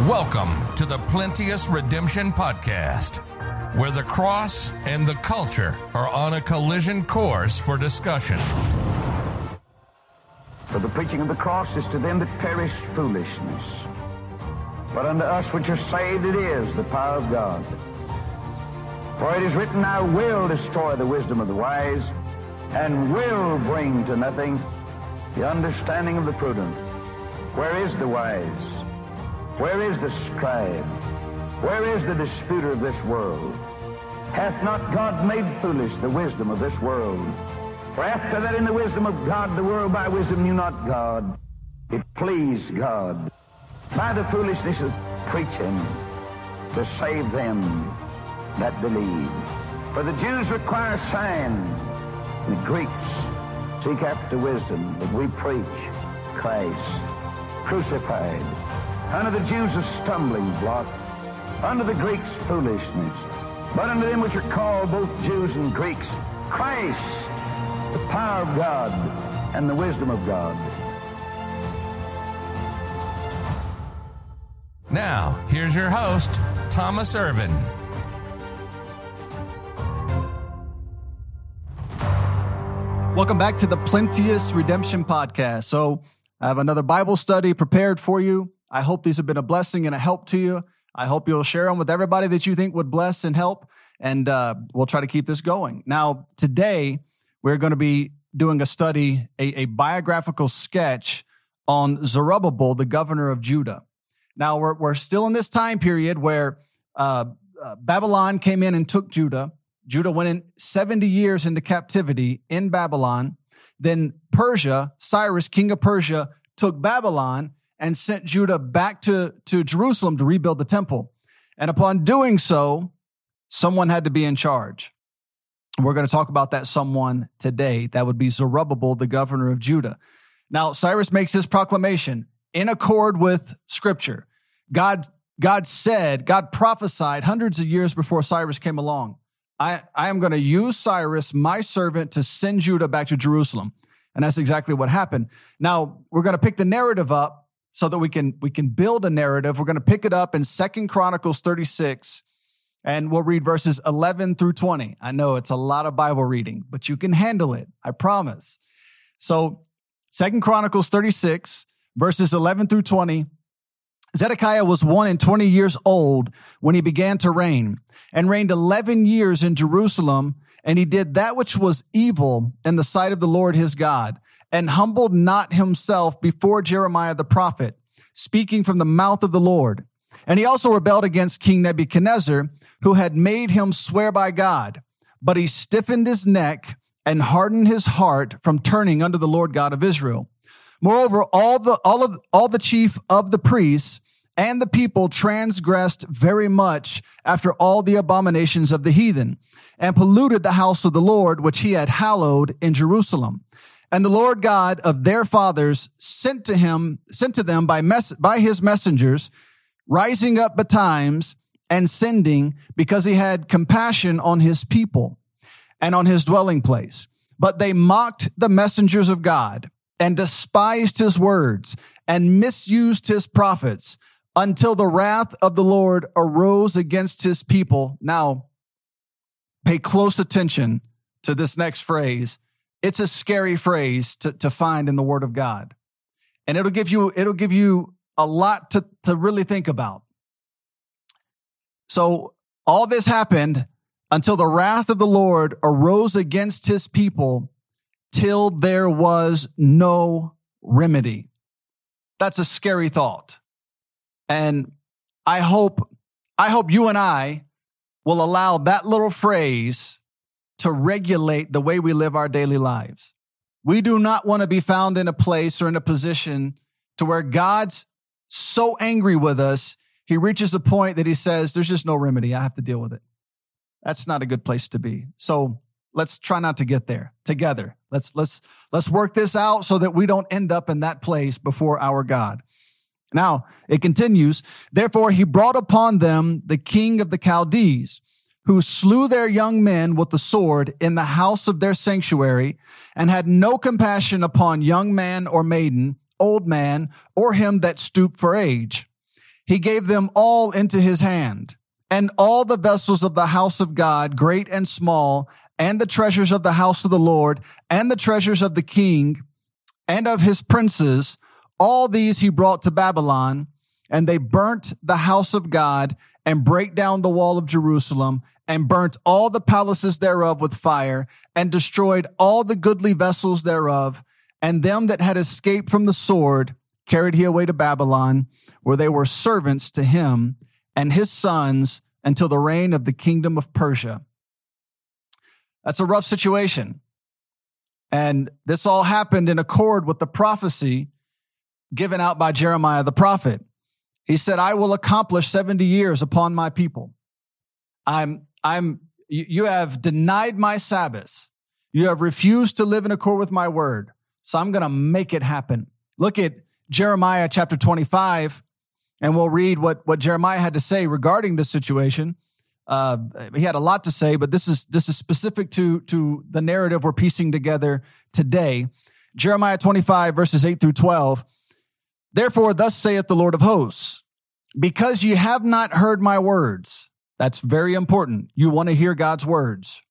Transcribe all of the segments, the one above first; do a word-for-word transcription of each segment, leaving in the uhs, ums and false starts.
Welcome to the Plenteous Redemption Podcast, where the cross and the culture are on a collision course for discussion. For the preaching of the cross is to them that perish foolishness, but unto us which are saved it is the power of God. For it is written, I will destroy the wisdom of the wise, and will bring to nothing the understanding of the prudent. Where is the wise? Where is the scribe? Where is the disputer of this world? Hath not God made foolish the wisdom of this world? For after that in the wisdom of God, the world by wisdom knew not God. It pleased God by the foolishness of preaching to save them that believe. For the Jews require signs, and the Greeks seek after wisdom, but we preach Christ crucified. Unto the Jews a stumbling block, unto the Greeks foolishness, but unto them which are called both Jews and Greeks, Christ, the power of God and the wisdom of God. Now, here's your host, Thomas Irvin. Welcome back to the Plenteous Redemption Podcast. So I have another Bible study prepared for you. I hope these have been a blessing and a help to you. I hope you'll share them with everybody that you think would bless and help, and uh, we'll try to keep this going. Now, today, we're going to be doing a study, a, a biographical sketch on Zerubbabel, the governor of Judah. Now, we're, we're still in this time period where uh, uh, Babylon came in and took Judah. Judah went in seventy years into captivity in Babylon. Then Persia, Cyrus, king of Persia, took Babylon and sent Judah back to, to Jerusalem to rebuild the temple. And upon doing so, someone had to be in charge. We're going to talk about that someone today. That would be Zerubbabel, the governor of Judah. Now, Cyrus makes this proclamation in accord with Scripture. God, God said, God prophesied hundreds of years before Cyrus came along. I, I am going to use Cyrus, my servant, to send Judah back to Jerusalem. And that's exactly what happened. Now, we're going to pick the narrative up so that we can we can build a narrative. We're going to pick it up in Second Chronicles thirty-six, and we'll read verses eleven through twenty. I know it's a lot of Bible reading, but you can handle it, I promise. So Second Chronicles thirty-six, verses eleven through twenty. Zedekiah was one and twenty years old when he began to reign, and reigned eleven years in Jerusalem, and he did that which was evil in the sight of the Lord his God, and humbled not himself before Jeremiah the prophet, speaking from the mouth of the Lord. And he also rebelled against King Nebuchadnezzar, who had made him swear by God. But he stiffened his neck and hardened his heart from turning unto the Lord God of Israel. Moreover, all the all of all the chief of the priests and the people transgressed very much after all the abominations of the heathen, and polluted the house of the Lord, which he had hallowed in Jerusalem. And the Lord God of their fathers sent to him, sent to them by mess, by his messengers, rising up betimes and sending, because he had compassion on his people and on his dwelling place. But they mocked the messengers of God and despised his words and misused his prophets, until the wrath of the Lord arose against his people. Now, pay close attention to this next phrase. It's a scary phrase to, to find in the Word of God. And it'll give you, it'll give you a lot to, to really think about. So all this happened until the wrath of the Lord arose against his people, till there was no remedy. That's a scary thought. And I hope, I hope you and I will allow that little phrase to regulate the way we live our daily lives. We do not want to be found in a place or in a position to where God's so angry with us, he reaches a point that he says, there's just no remedy. I have to deal with it. That's not a good place to be. So let's try not to get there together. Let's, let's, let's work this out so that we don't end up in that place before our God. Now, it continues, therefore he brought upon them the king of the Chaldees, who slew their young men with the sword in the house of their sanctuary, and had no compassion upon young man or maiden, old man, or him that stooped for age. he gave them all into his hand, and all the vessels of the house of God, great and small, and the treasures of the house of the Lord, and the treasures of the king, and of his princes, all these he brought to Babylon, and they burnt the house of God, and brake down the wall of Jerusalem, and burnt all the palaces thereof with fire, and destroyed all the goodly vessels thereof, and them that had escaped from the sword carried he away to Babylon, where they were servants to him and his sons until the reign of the kingdom of Persia. That's a rough situation. And this all happened in accord with the prophecy given out by Jeremiah the prophet. He said, I will accomplish seventy years upon my people. I'm, I'm, you have denied my Sabbaths. You have refused to live in accord with my word. So I'm going to make it happen. Look at Jeremiah chapter twenty-five, and we'll read what, what Jeremiah had to say regarding this situation. Uh, he had a lot to say, but this is this is specific to, to the narrative we're piecing together today. Jeremiah twenty-five, verses eight through twelve. Therefore, thus saith the Lord of hosts, because ye have not heard my words. That's very important. You want to hear God's words.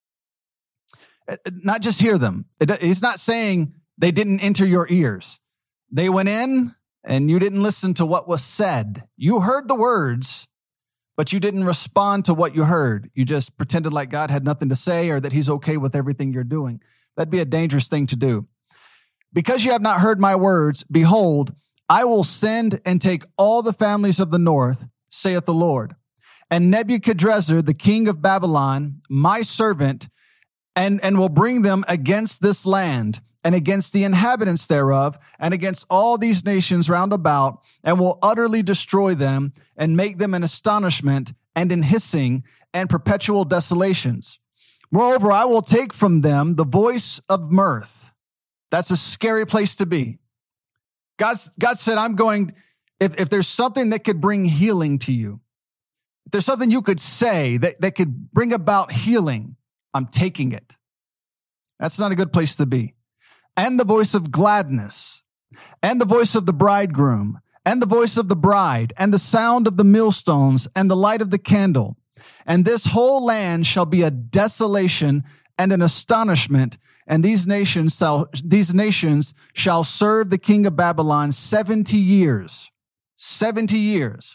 Not just hear them. He's not saying they didn't enter your ears. They went in and you didn't listen to what was said. You heard the words, but you didn't respond to what you heard. You just pretended like God had nothing to say or that he's okay with everything you're doing. That'd be a dangerous thing to do. Because you have not heard my words, behold, I will send and take all the families of the north, saith the Lord, and Nebuchadrezzar, the king of Babylon, my servant, and, and will bring them against this land and against the inhabitants thereof, and against all these nations round about, and will utterly destroy them, and make them an astonishment, and an hissing, and perpetual desolations. Moreover, I will take from them the voice of mirth. That's a scary place to be. God's, God said, I'm going, if, if there's something that could bring healing to you, if there's something you could say that, that could bring about healing, I'm taking it. That's not a good place to be. And the voice of gladness, and the voice of the bridegroom, and the voice of the bride, and the sound of the millstones, and the light of the candle. And this whole land shall be a desolation and an astonishment, and these nations shall, these nations shall serve the king of Babylon seventy years. seventy years.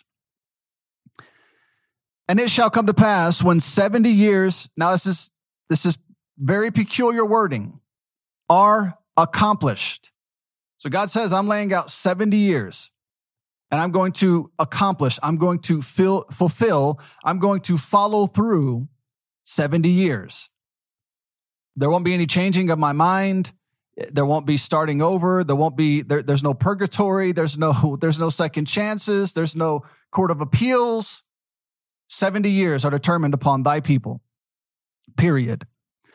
And it shall come to pass when seventy years, now this is, this is very peculiar wording, are accomplished. So God says, I'm laying out seventy years and I'm going to accomplish, I'm going to fill, fulfill, I'm going to follow through seventy years. There won't be any changing of my mind. There won't be starting over. There won't be, there, there's no purgatory. There's no, there's no second chances. There's no court of appeals. seventy years are determined upon thy people, period.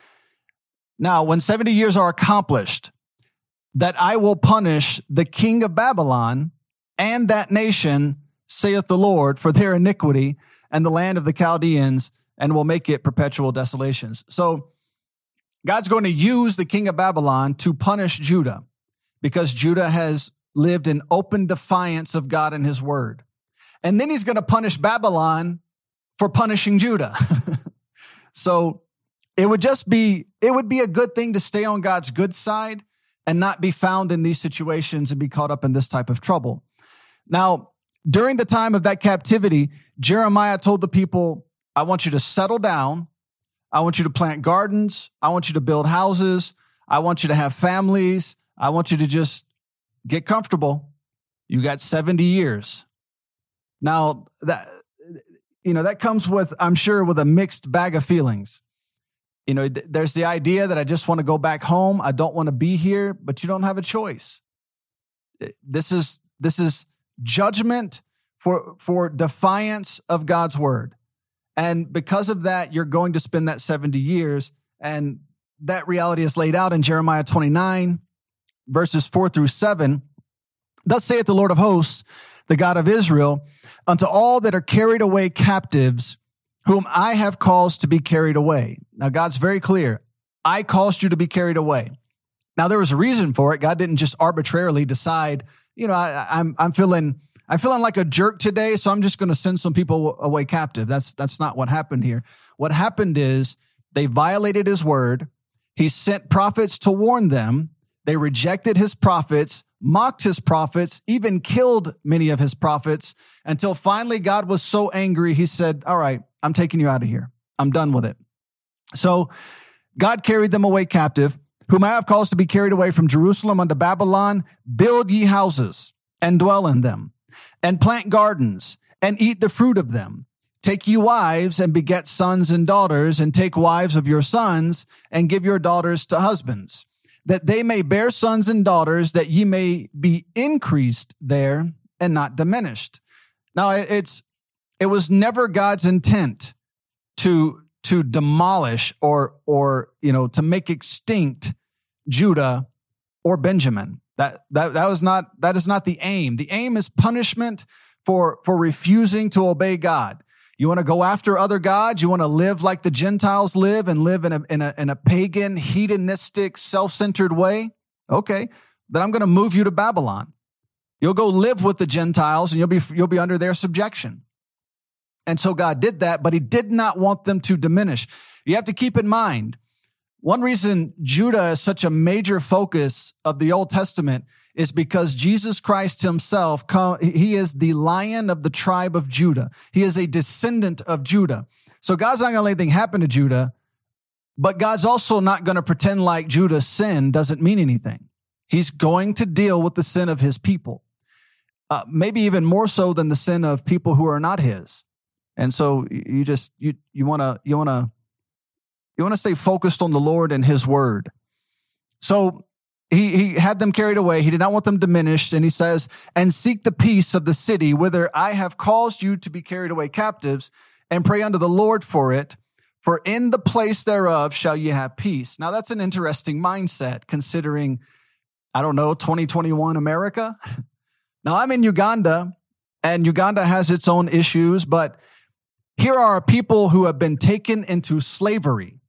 Now, when seventy years are accomplished, that I will punish the king of Babylon and that nation, saith the Lord, for their iniquity and the land of the Chaldeans, and will make it perpetual desolations. So God's going to use the king of Babylon to punish Judah because Judah has lived in open defiance of God and his word. And then he's going to punish Babylon for punishing Judah. So it would just be, it would be a good thing to stay on God's good side and not be found in these situations and be caught up in this type of trouble. Now, during the time of that captivity, Jeremiah told the people, I want you to settle down. I want you to plant gardens. I want you to build houses. I want you to have families. I want you to just get comfortable. You got seventy years. Now, that, you know, that comes with, I'm sure, with a mixed bag of feelings. You know, th- there's the idea that I just want to go back home. I don't want to be here, but you don't have a choice. This is, this is judgment for, for defiance of God's word. And because of that, you're going to spend that seventy years. And that reality is laid out in Jeremiah twenty-nine, verses four through seven. Thus saith the Lord of hosts, the God of Israel, unto all that are carried away captives, whom I have caused to be carried away. Now, God's very clear. I caused you to be carried away. Now, there was a reason for it. God didn't just arbitrarily decide, you know, I, I'm, I'm feeling, I'm feeling like a jerk today, so I'm just going to send some people away captive. That's, that's not what happened here. What happened is they violated his word. He sent prophets to warn them. They rejected his prophets, mocked his prophets, even killed many of his prophets, until finally God was so angry, he said, all right, I'm taking you out of here. I'm done with it. So God carried them away captive. Whom I have caused to be carried away from Jerusalem unto Babylon, build ye houses and dwell in them, and plant gardens and eat the fruit of them. Take ye wives and beget sons and daughters, and take wives of your sons and give your daughters to husbands, that they may bear sons and daughters, that ye may be increased there and not diminished. Now, it's it was never God's intent to to demolish or or you know to make extinct Judah or Benjamin. That that that was not that is not the aim. The aim is punishment for for refusing to obey God. You want to go after other gods? You want to live like the Gentiles live and live in a in a in a pagan, hedonistic, self-centered way? Okay, then I'm going to move you to Babylon. You'll go live with the Gentiles and you'll be you'll be under their subjection. And so God did that, but he did not want them to diminish. You have to keep in mind, one reason Judah is such a major focus of the Old Testament is because Jesus Christ himself, he is the Lion of the tribe of Judah. He is a descendant of Judah. So God's not going to let anything happen to Judah, but God's also not going to pretend like Judah's sin doesn't mean anything. He's going to deal with the sin of his people, uh, maybe even more so than the sin of people who are not his. And so you just you you want to you want to you want to stay focused on the Lord and his word. So he he had them carried away. He did not want them diminished. And he says, and seek the peace of the city whither I have caused you to be carried away captives, and pray unto the Lord for it. For in the place thereof shall ye have peace. Now that's an interesting mindset considering, I don't know, twenty twenty-one America. Now I'm in Uganda, and Uganda has its own issues, but here are people who have been taken into slavery,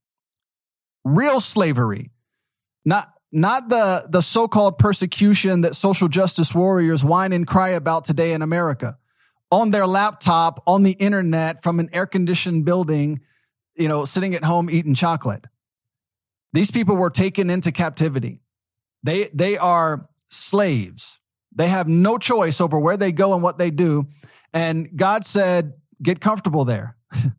real slavery, not, not the, the so-called persecution that social justice warriors whine and cry about today in America, on their laptop, on the internet, from an air-conditioned building, you know, sitting at home eating chocolate. These people were taken into captivity. They, they are slaves. They have no choice over where they go and what they do. And God said, get comfortable there.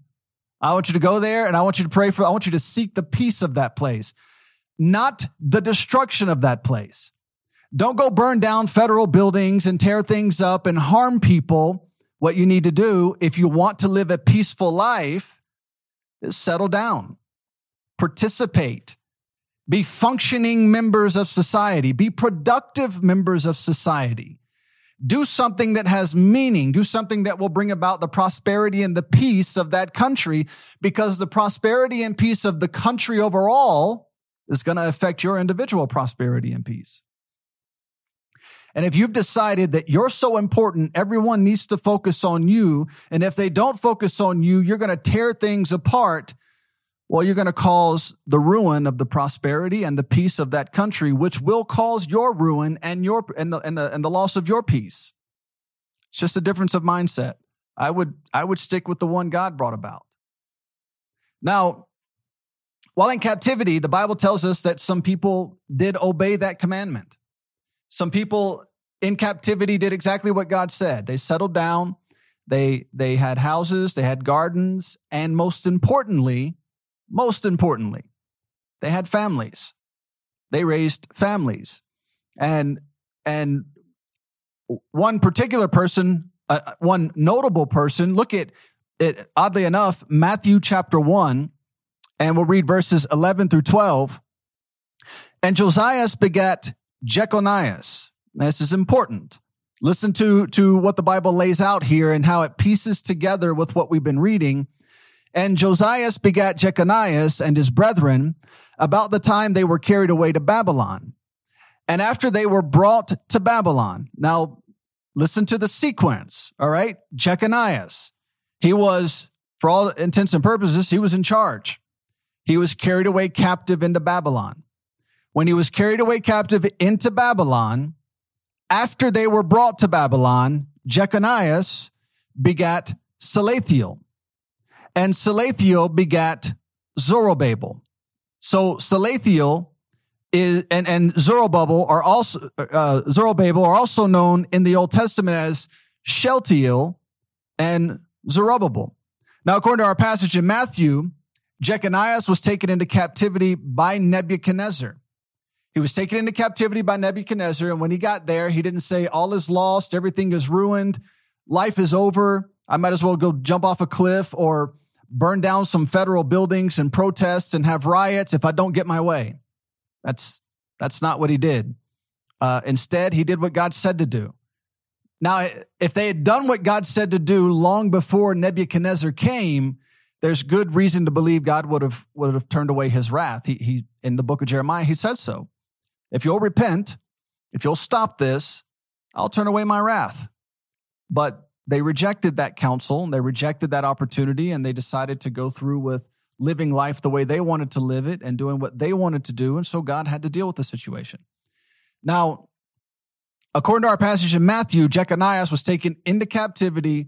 I want you to go there, and I want you to pray for, I want you to seek the peace of that place, not the destruction of that place. Don't go burn down federal buildings and tear things up and harm people. What you need to do, if you want to live a peaceful life, is settle down, participate, be functioning members of society, be productive members of society. Do something that has meaning. Do something that will bring about the prosperity and the peace of that country, because the prosperity and peace of the country overall is going to affect your individual prosperity and peace. And if you've decided that you're so important, everyone needs to focus on you, and if they don't focus on you, you're going to tear things apart, well, you're going to cause the ruin of the prosperity and the peace of that country, which will cause your ruin and your and the and the and the loss of your peace. It's just a difference of mindset. I would I would stick with the one God brought about. Now, while in captivity, the Bible tells us that some people did obey that commandment. Some people in captivity did exactly what God said. They settled down, they they had houses, they had gardens, and most importantly, Most importantly, they had families. They raised families. And, and one particular person, uh, one notable person, look at it, oddly enough, Matthew chapter one, and we'll read verses eleven through twelve. And Josias begat Jeconias. Now, this is important. Listen to, to what the Bible lays out here and how it pieces together with what we've been reading. And Josias begat Jeconias and his brethren about the time they were carried away to Babylon. And after they were brought to Babylon. Now, listen to the sequence, all right? Jeconias, he was, for all intents and purposes, he was in charge. He was carried away captive into Babylon. When he was carried away captive into Babylon, after they were brought to Babylon, Jeconias begat Salathiel, and Salathiel begat Zorobabel. So Salathiel is and, and Zerubbabel are also uh, Zerubbabel are also known in the Old Testament as Shealtiel and Zerubbabel. Now, according to our passage in Matthew, Jeconias was taken into captivity by Nebuchadnezzar. He was taken into captivity by Nebuchadnezzar, and when he got there, he didn't say, all is lost, everything is ruined, life is over, I might as well go jump off a cliff or burn down some federal buildings and protest and have riots if I don't get my way. That's that's not what he did. Uh, instead, he did what God said to do. Now, if they had done what God said to do long before Nebuchadnezzar came, there's good reason to believe God would have would have turned away his wrath. He, he in the book of Jeremiah, he said so. If you'll repent, if you'll stop this, I'll turn away my wrath. But they rejected that counsel, and they rejected that opportunity, and they decided to go through with living life the way they wanted to live it and doing what they wanted to do, and so God had to deal with the situation. Now, according to our passage in Matthew, Jeconias was taken into captivity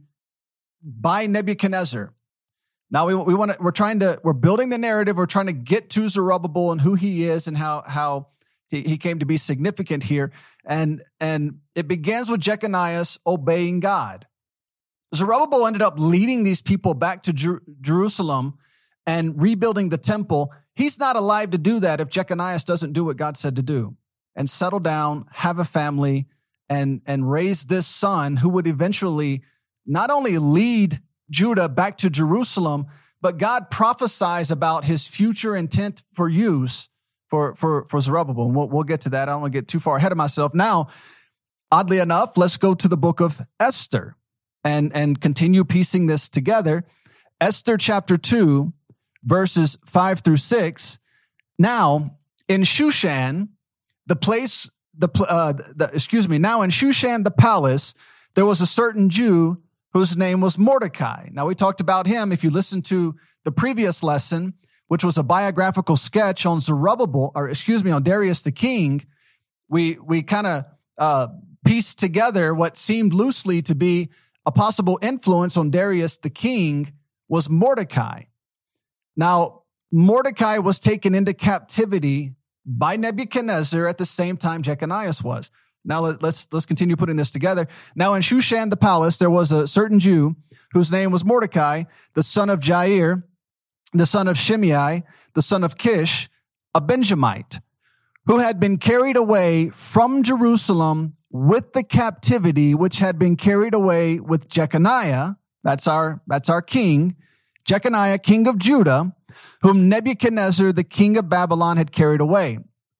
by Nebuchadnezzar. Now we we want to we're trying to we're building the narrative. We're trying to get to Zerubbabel and who he is and how how he, he came to be significant here. And and it begins with Jeconias obeying God. Zerubbabel ended up leading these people back to Jer- Jerusalem and rebuilding the temple. He's not alive to do that if Jeconias doesn't do what God said to do and settle down, have a family, and and raise this son who would eventually not only lead Judah back to Jerusalem, but God prophesies about his future intent for use for, for, for Zerubbabel. And we'll, we'll get to that. I don't want to get too far ahead of myself. Now, oddly enough, let's go to the book of Esther and, and continue piecing this together. Esther chapter two, verses five through six. Now, in Shushan, the place, the, uh, the excuse me, now in Shushan, the palace, there was a certain Jew whose name was Mordecai. Now, we talked about him. If you listen to the previous lesson, which was a biographical sketch on Zerubbabel, or excuse me, on Darius the king, we we kind of uh, pieced together what seemed loosely to be a possible influence on Darius the king was Mordecai. Now, Mordecai was taken into captivity by Nebuchadnezzar at the same time Jeconias was. Now let, let's let's continue putting this together. Now in Shushan the palace, there was a certain Jew whose name was Mordecai, the son of Jair, the son of Shimei, the son of Kish, a Benjamite, who had been carried away from Jerusalem with the captivity which had been carried away with Jeconiah. That's our that's our king, Jeconiah, king of Judah, whom Nebuchadnezzar, the king of Babylon, had carried away.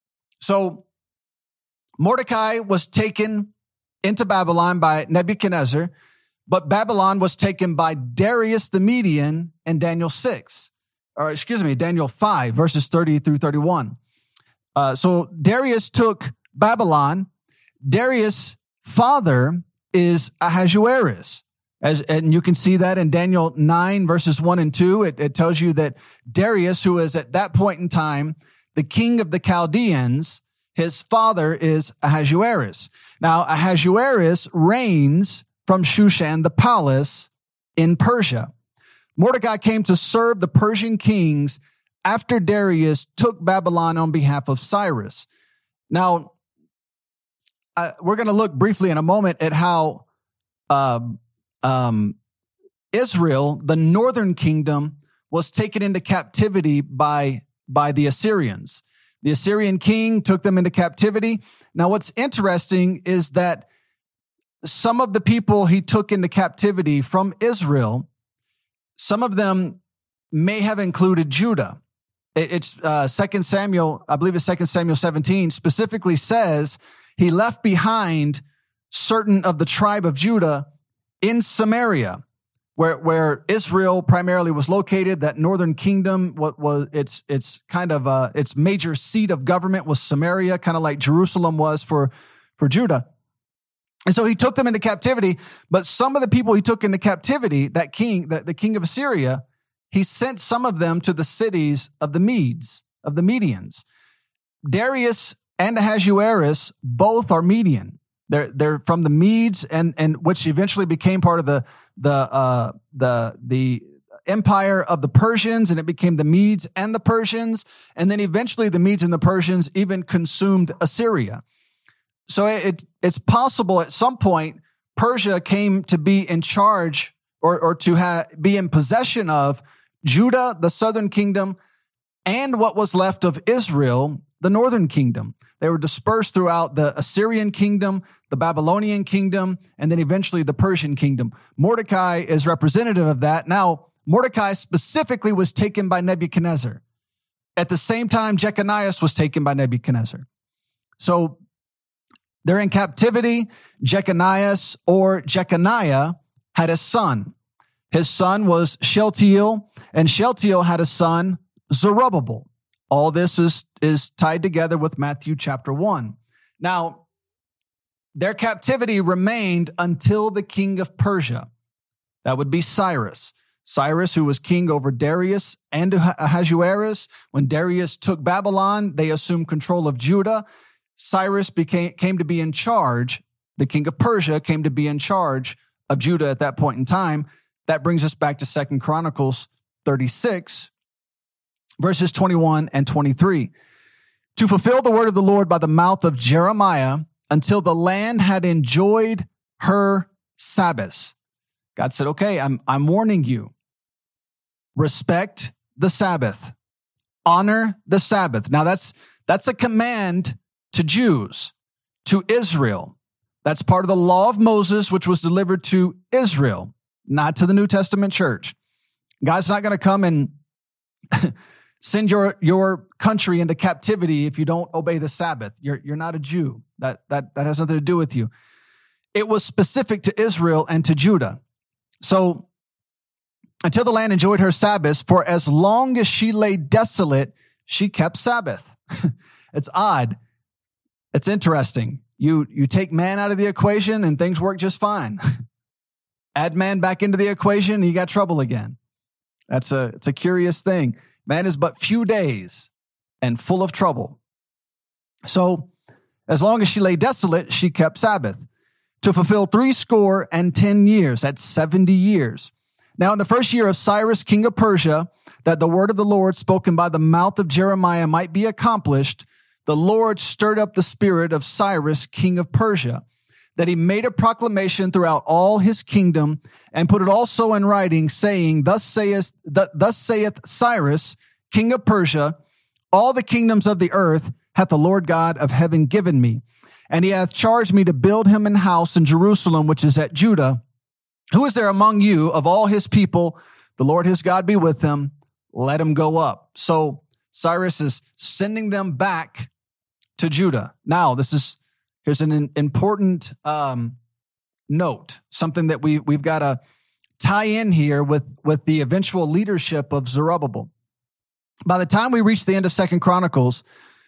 So Mordecai was taken into Babylon by Nebuchadnezzar, but Babylon was taken by Darius the Median in Daniel six, or excuse me, Daniel five, verses thirty through thirty-one. Uh, so Darius took Babylon. Darius' father is Ahasuerus. As, and you can see that in Daniel nine, verses one and two. It, it tells you that Darius, who is at that point in time the king of the Chaldeans, his father is Ahasuerus. Now, Ahasuerus reigns from Shushan, the palace in Persia. Mordecai came to serve the Persian kings after Darius took Babylon on behalf of Cyrus. Now, uh, we're going to look briefly in a moment at how um, um, Israel, the northern kingdom, was taken into captivity by, by the Assyrians. The Assyrian king took them into captivity. Now, what's interesting is that some of the people he took into captivity from Israel, some of them may have included Judah. It's uh, Second Samuel, I believe it's Second Samuel seventeen, specifically says he left behind certain of the tribe of Judah in Samaria, where where Israel primarily was located. That northern kingdom, what was its its kind of uh, its major seat of government was Samaria, kind of like Jerusalem was for for Judah. And so he took them into captivity. But some of the people he took into captivity, that king, the, the king of Assyria, he sent some of them to the cities of the Medes, of the Medians. Darius and Ahasuerus both are Median. They're they're from the Medes, and and which eventually became part of the the uh, the the empire of the Persians, and it became the Medes and the Persians, and then eventually the Medes and the Persians even consumed Assyria. So it it's possible at some point Persia came to be in charge or or to ha- be in possession of Judah, the southern kingdom, and what was left of Israel, the northern kingdom. They were dispersed throughout the Assyrian kingdom, the Babylonian kingdom, and then eventually the Persian kingdom. Mordecai is representative of that. Now, Mordecai specifically was taken by Nebuchadnezzar. At the same time, Jeconiah was taken by Nebuchadnezzar. So they're in captivity. Jeconiah or Jeconiah had a son. His son was Shealtiel, and Shealtiel had a son, Zerubbabel. All this is, is tied together with Matthew chapter one. Now, their captivity remained until the king of Persia. That would be Cyrus. Cyrus, who was king over Darius and Ahasuerus. When Darius took Babylon, they assumed control of Judah. Cyrus became, came to be in charge. The king of Persia came to be in charge of Judah at that point in time. That brings us back to Second Chronicles thirty-six, verses twenty-one and twenty-three. To fulfill the word of the Lord by the mouth of Jeremiah until the land had enjoyed her Sabbaths. God said, okay, I'm, I'm warning you. Respect the Sabbath. Honor the Sabbath. Now that's, that's a command to Jews, to Israel. That's part of the law of Moses, which was delivered to Israel, not to the New Testament church. God's not going to come and send your, your country into captivity if you don't obey the Sabbath. You're, you're not a Jew. That, that, that has nothing to do with you. It was specific to Israel and to Judah. So until the land enjoyed her Sabbaths, for as long as she lay desolate, she kept Sabbath. It's odd. It's interesting. You, you take man out of the equation and things work just fine. Add man back into the equation and you got trouble again. That's a, it's a curious thing. Man is but few days and full of trouble. So as long as she lay desolate, she kept Sabbath to fulfill three score and ten years. That's seventy years. Now in the first year of Cyrus, king of Persia, that the word of the Lord spoken by the mouth of Jeremiah might be accomplished, the Lord stirred up the spirit of Cyrus, king of Persia, that he made a proclamation throughout all his kingdom and put it also in writing, saying, Thus saith, thus saith Cyrus, king of Persia, all the kingdoms of the earth hath the Lord God of heaven given me. And he hath charged me to build him an house in Jerusalem, which is at Judah. Who is there among you of all his people? The Lord his God be with him. Let him go up. So Cyrus is sending them back to Judah. Now, this is, here's an important um, note, something that we, we've got to tie in here with, with the eventual leadership of Zerubbabel. By the time we reach the end of Second Chronicles,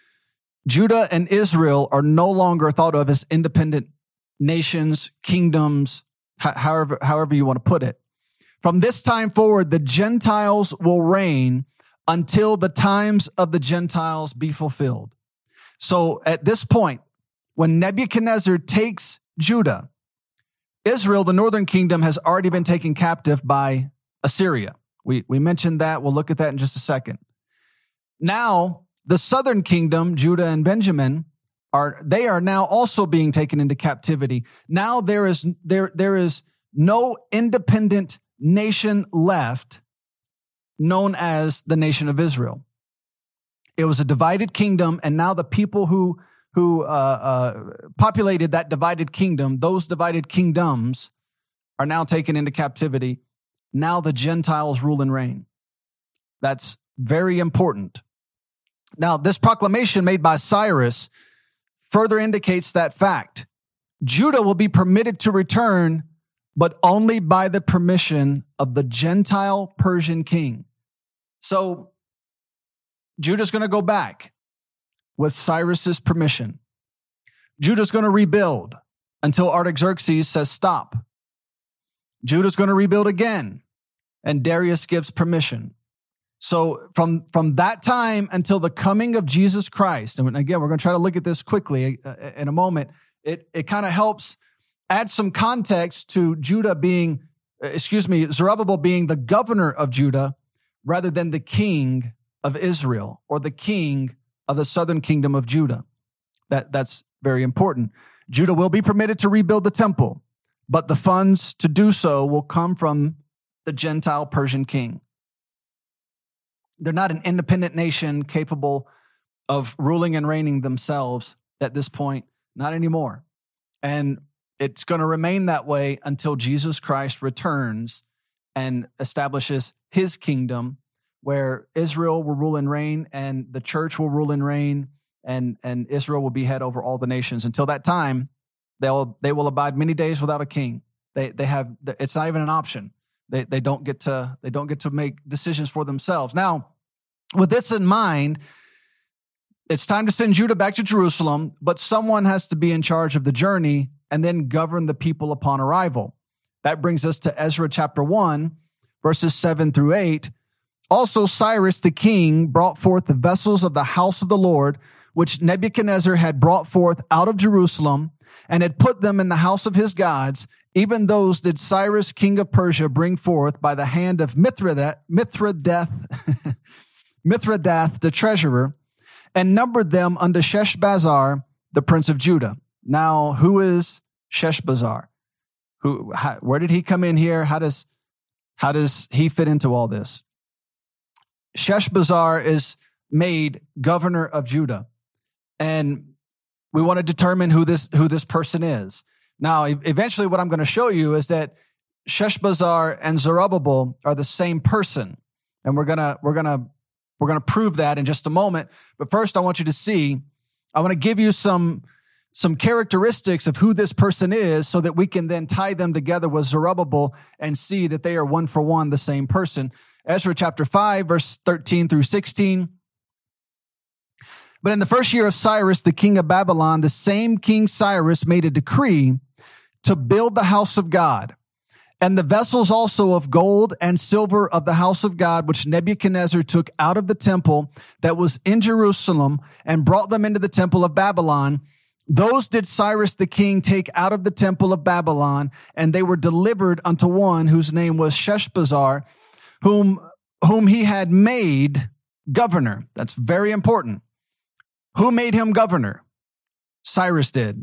Judah and Israel are no longer thought of as independent nations, kingdoms, however, however you want to put it. From this time forward, the Gentiles will reign until the times of the Gentiles be fulfilled. So at this point, when Nebuchadnezzar takes Judah, Israel, the northern kingdom, has already been taken captive by Assyria. We, we mentioned that. We'll look at that in just a second. Now, the southern kingdom, Judah and Benjamin, are they are now also being taken into captivity. Now there is there there is no independent nation left known as the nation of Israel. It was a divided kingdom, and now the people who who uh, uh, populated that divided kingdom, those divided kingdoms, are now taken into captivity. Now the Gentiles rule and reign. That's very important. Now, this proclamation made by Cyrus further indicates that fact. Judah will be permitted to return, but only by the permission of the Gentile Persian king. So Judah's going to go back with Cyrus's permission. Judah's going to rebuild until Artaxerxes says stop. Judah's going to rebuild again, and Darius gives permission. So from, from that time until the coming of Jesus Christ, and again, we're going to try to look at this quickly in a moment. it, it kind of helps add some context to Judah being, excuse me, Zerubbabel being the governor of Judah rather than the king of Israel or the king of the southern kingdom of Judah. That, that's very important. Judah will be permitted to rebuild the temple, but the funds to do so will come from the Gentile Persian king. They're not an independent nation capable of ruling and reigning themselves at this point, not anymore. And it's going to remain that way until Jesus Christ returns and establishes his kingdom, where Israel will rule and reign and the church will rule and reign, and, and Israel will be head over all the nations. Until that time, they'll, they will abide many days without a king. They, they have, it's not even an option. They, they don't get to, they don't get to make decisions for themselves. Now, with this in mind, it's time to send Judah back to Jerusalem, but someone has to be in charge of the journey and then govern the people upon arrival. That brings us to Ezra chapter one, verses seven through eight. Also, Cyrus the king brought forth the vessels of the house of the Lord, which Nebuchadnezzar had brought forth out of Jerusalem, and had put them in the house of his gods. Even those did Cyrus king of Persia bring forth by the hand of Mithridath, Mithridath, Mithridath the treasurer, and numbered them unto Sheshbazzar, the prince of Judah. Now, who is Sheshbazzar? Who? How, where did he come in here? How does how does he fit into all this? Sheshbazzar is made governor of Judah, and we want to determine who this who this person is. Now, eventually, what I'm going to show you is that Sheshbazzar and Zerubbabel are the same person, and we're gonna we're gonna we're gonna prove that in just a moment. But first, I want you to see. I want to give you some. some characteristics of who this person is so that we can then tie them together with Zerubbabel and see that they are one for one the same person. Ezra chapter five, verse thirteen through sixteen. But in the first year of Cyrus, the king of Babylon, the same King Cyrus made a decree to build the house of God, and the vessels also of gold and silver of the house of God, which Nebuchadnezzar took out of the temple that was in Jerusalem and brought them into the temple of Babylon. Those did Cyrus the king take out of the temple of Babylon, and they were delivered unto one whose name was Sheshbazzar, whom, whom he had made governor. That's very important. Who made him governor? Cyrus did.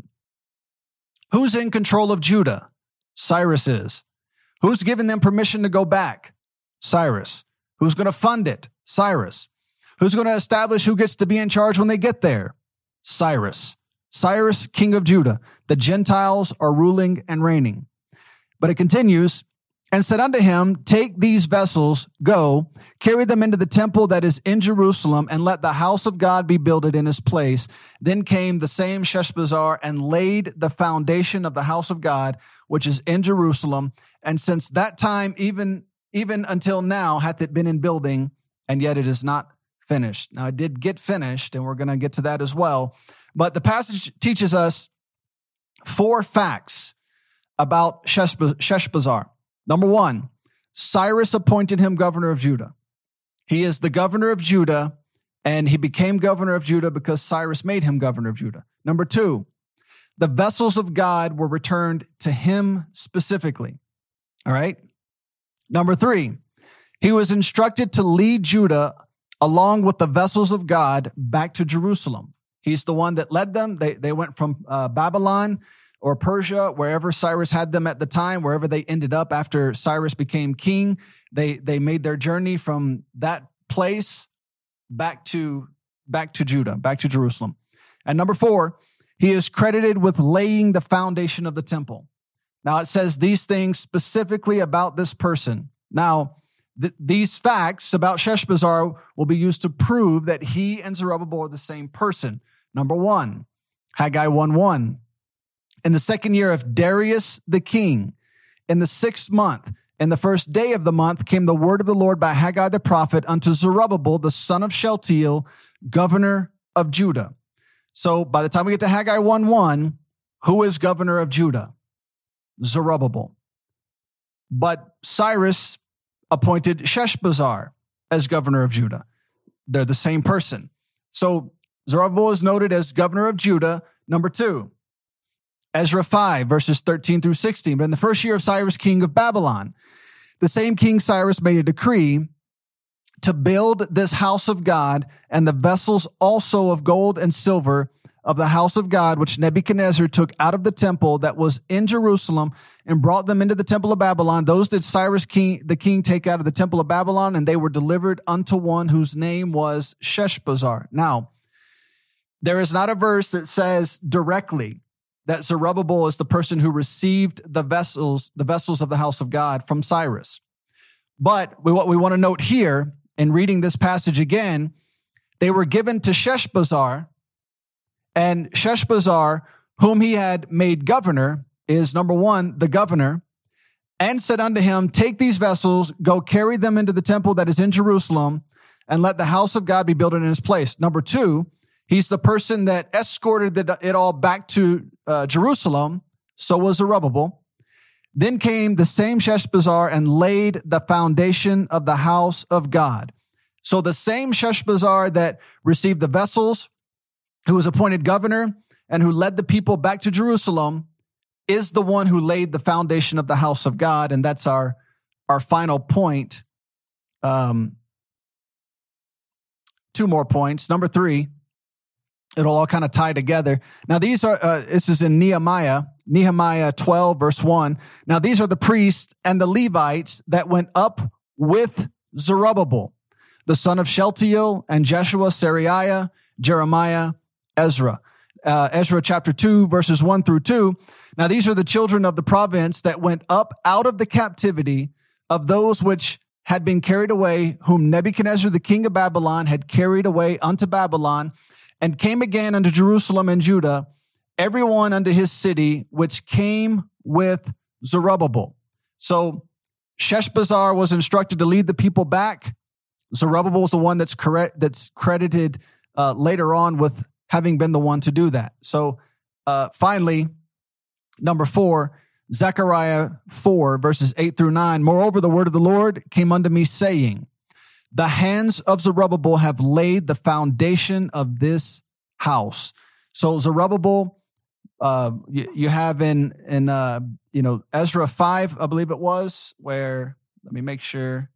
Who's in control of Judah? Cyrus is. Who's given them permission to go back? Cyrus. Who's going to fund it? Cyrus. Who's going to establish who gets to be in charge when they get there? Cyrus. Cyrus, king of Judah. The Gentiles are ruling and reigning. But it continues, and said unto him, take these vessels, go, carry them into the temple that is in Jerusalem, and let the house of God be builded in his place. Then came the same Sheshbazzar and laid the foundation of the house of God, which is in Jerusalem. And since that time, even, even until now, hath it been in building, and yet it is not finished. Now, it did get finished, and we're going to get to that as well. But the passage teaches us four facts about Sheshbazzar. Number one, Cyrus appointed him governor of Judah. He is the governor of Judah, and he became governor of Judah because Cyrus made him governor of Judah. Number two, the vessels of God were returned to him specifically. All right. Number three, he was instructed to lead Judah along with the vessels of God back to Jerusalem. He's the one that led them. They they went from uh, Babylon or Persia, wherever Cyrus had them at the time, wherever they ended up after Cyrus became king. They they made their journey from that place back to back to Judah, back to Jerusalem. And number four, he is credited with laying the foundation of the temple. Now it says these things specifically about this person. Now, th- these facts about Sheshbazzar will be used to prove that he and Zerubbabel are the same person. Number one, Haggai one one. In the second year of Darius the king, in the sixth month, in the first day of the month, came the word of the Lord by Haggai the prophet unto Zerubbabel, the son of Shealtiel, governor of Judah. So by the time we get to Haggai one one, who is governor of Judah? Zerubbabel. But Cyrus appointed Sheshbazzar as governor of Judah. They're the same person. So Zerubbabel is noted as governor of Judah. Number two, Ezra five, verses thirteen through sixteen. But in the first year of Cyrus, king of Babylon, the same King Cyrus made a decree to build this house of God and the vessels also of gold and silver of the house of God, which Nebuchadnezzar took out of the temple that was in Jerusalem and brought them into the temple of Babylon. Those did Cyrus king, the king take out of the temple of Babylon, and they were delivered unto one whose name was Sheshbazzar. Now, there is not a verse that says directly that Zerubbabel is the person who received the vessels, the vessels of the house of God from Cyrus. But we, what we want to note here in reading this passage again, they were given to Sheshbazzar, and Sheshbazzar, whom he had made governor, is number one, the governor, and said unto him, take these vessels, go carry them into the temple that is in Jerusalem, and let the house of God be built in its place. Number two, he's the person that escorted it all back to uh, Jerusalem. So was Zerubbabel. Then came the same Sheshbazzar and laid the foundation of the house of God. So the same Sheshbazzar that received the vessels, who was appointed governor and who led the people back to Jerusalem, is the one who laid the foundation of the house of God. And that's our, our final point. Um, two more points. Number three, it'll all kind of tie together. Now, these are, uh, this is in Nehemiah, Nehemiah twelve, verse one. Now, these are the priests and the Levites that went up with Zerubbabel, the son of Shealtiel, and Jeshua, Seraiah, Jeremiah, Ezra. Uh, Ezra chapter two, verses one through two. Now, these are the children of the province that went up out of the captivity of those which had been carried away, whom Nebuchadnezzar, the king of Babylon, had carried away unto Babylon, and came again unto Jerusalem and Judah, everyone unto his city, which came with Zerubbabel. So Sheshbazzar was instructed to lead the people back. Zerubbabel was the one that's correct, that's credited uh, later on with having been the one to do that. So uh, finally, number four, Zechariah four, verses eight through nine. Moreover, the word of the Lord came unto me, saying, the hands of Zerubbabel have laid the foundation of this house. So Zerubbabel, uh, you, you have in, in uh, you know, Ezra five, I believe it was, where, let me make sure,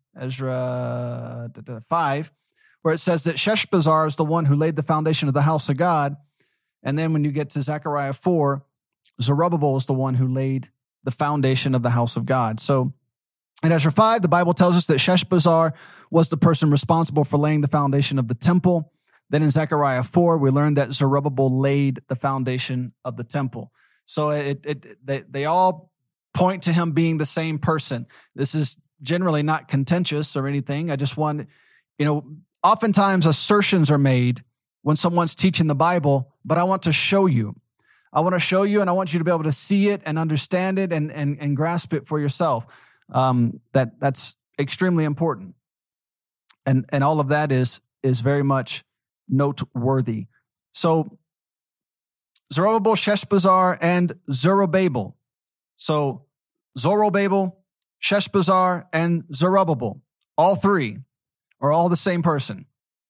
Ezra five, where it says that Sheshbazzar is the one who laid the foundation of the house of God. And then when you get to Zechariah four, Zerubbabel is the one who laid the foundation of the house of God. So in Ezra five, the Bible tells us that Sheshbazzar was the person responsible for laying the foundation of the temple. Then in Zechariah four, we learned that Zerubbabel laid the foundation of the temple. So it, it, they, they all point to him being the same person. This is generally not contentious or anything. I just want, you know, oftentimes assertions are made when someone's teaching the Bible, but I want to show you. I want to show you, and I want you to be able to see it and understand it and, and, and grasp it for yourself. Um, that that's extremely important. And, and all of that is, is very much noteworthy. So Zerubbabel, Sheshbazzar, and Zerubbabel. So Zorobabel, Sheshbazzar, and Zerubbabel, all three are all the same person.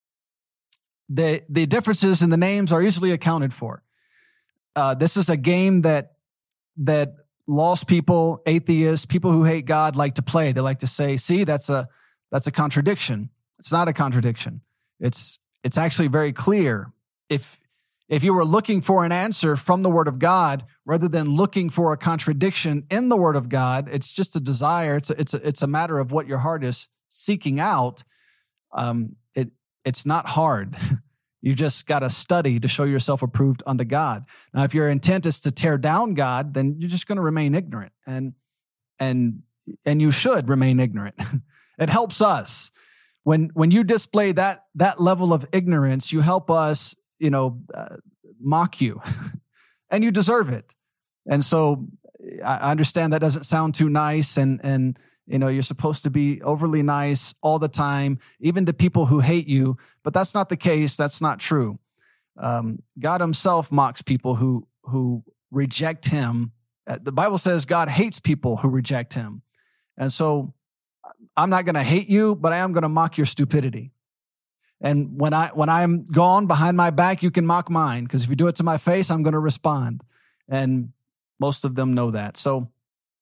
The, the differences in the names are easily accounted for. Uh, this is a game that, that lost people, atheists, people who hate God like to play. They like to say, see, that's a, that's a contradiction. It's not a contradiction. It's, it's actually very clear. If, if you were looking for an answer from the Word of God, rather than looking for a contradiction in the Word of God, it's just a desire. It's a, it's a, it's a matter of what your heart is seeking out. Um, it, it's not hard. You just got to study to show yourself approved unto God. Now, if your intent is to tear down God, then you're just going to remain ignorant, and, and, and you should remain ignorant. It helps us. When, when you display that, that level of ignorance, you help us, you know, uh, mock you, and you deserve it. And so I understand that doesn't sound too nice, and, and, you know, you're supposed to be overly nice all the time, even to people who hate you, but that's not the case. That's not true. Um, God himself mocks people who, who reject him. Uh, the Bible says God hates people who reject him. And so I'm not going to hate you, but I am going to mock your stupidity. And when I, when I'm gone behind my back, you can mock mine, because if you do it to my face, I'm going to respond. And Most of them know that. So,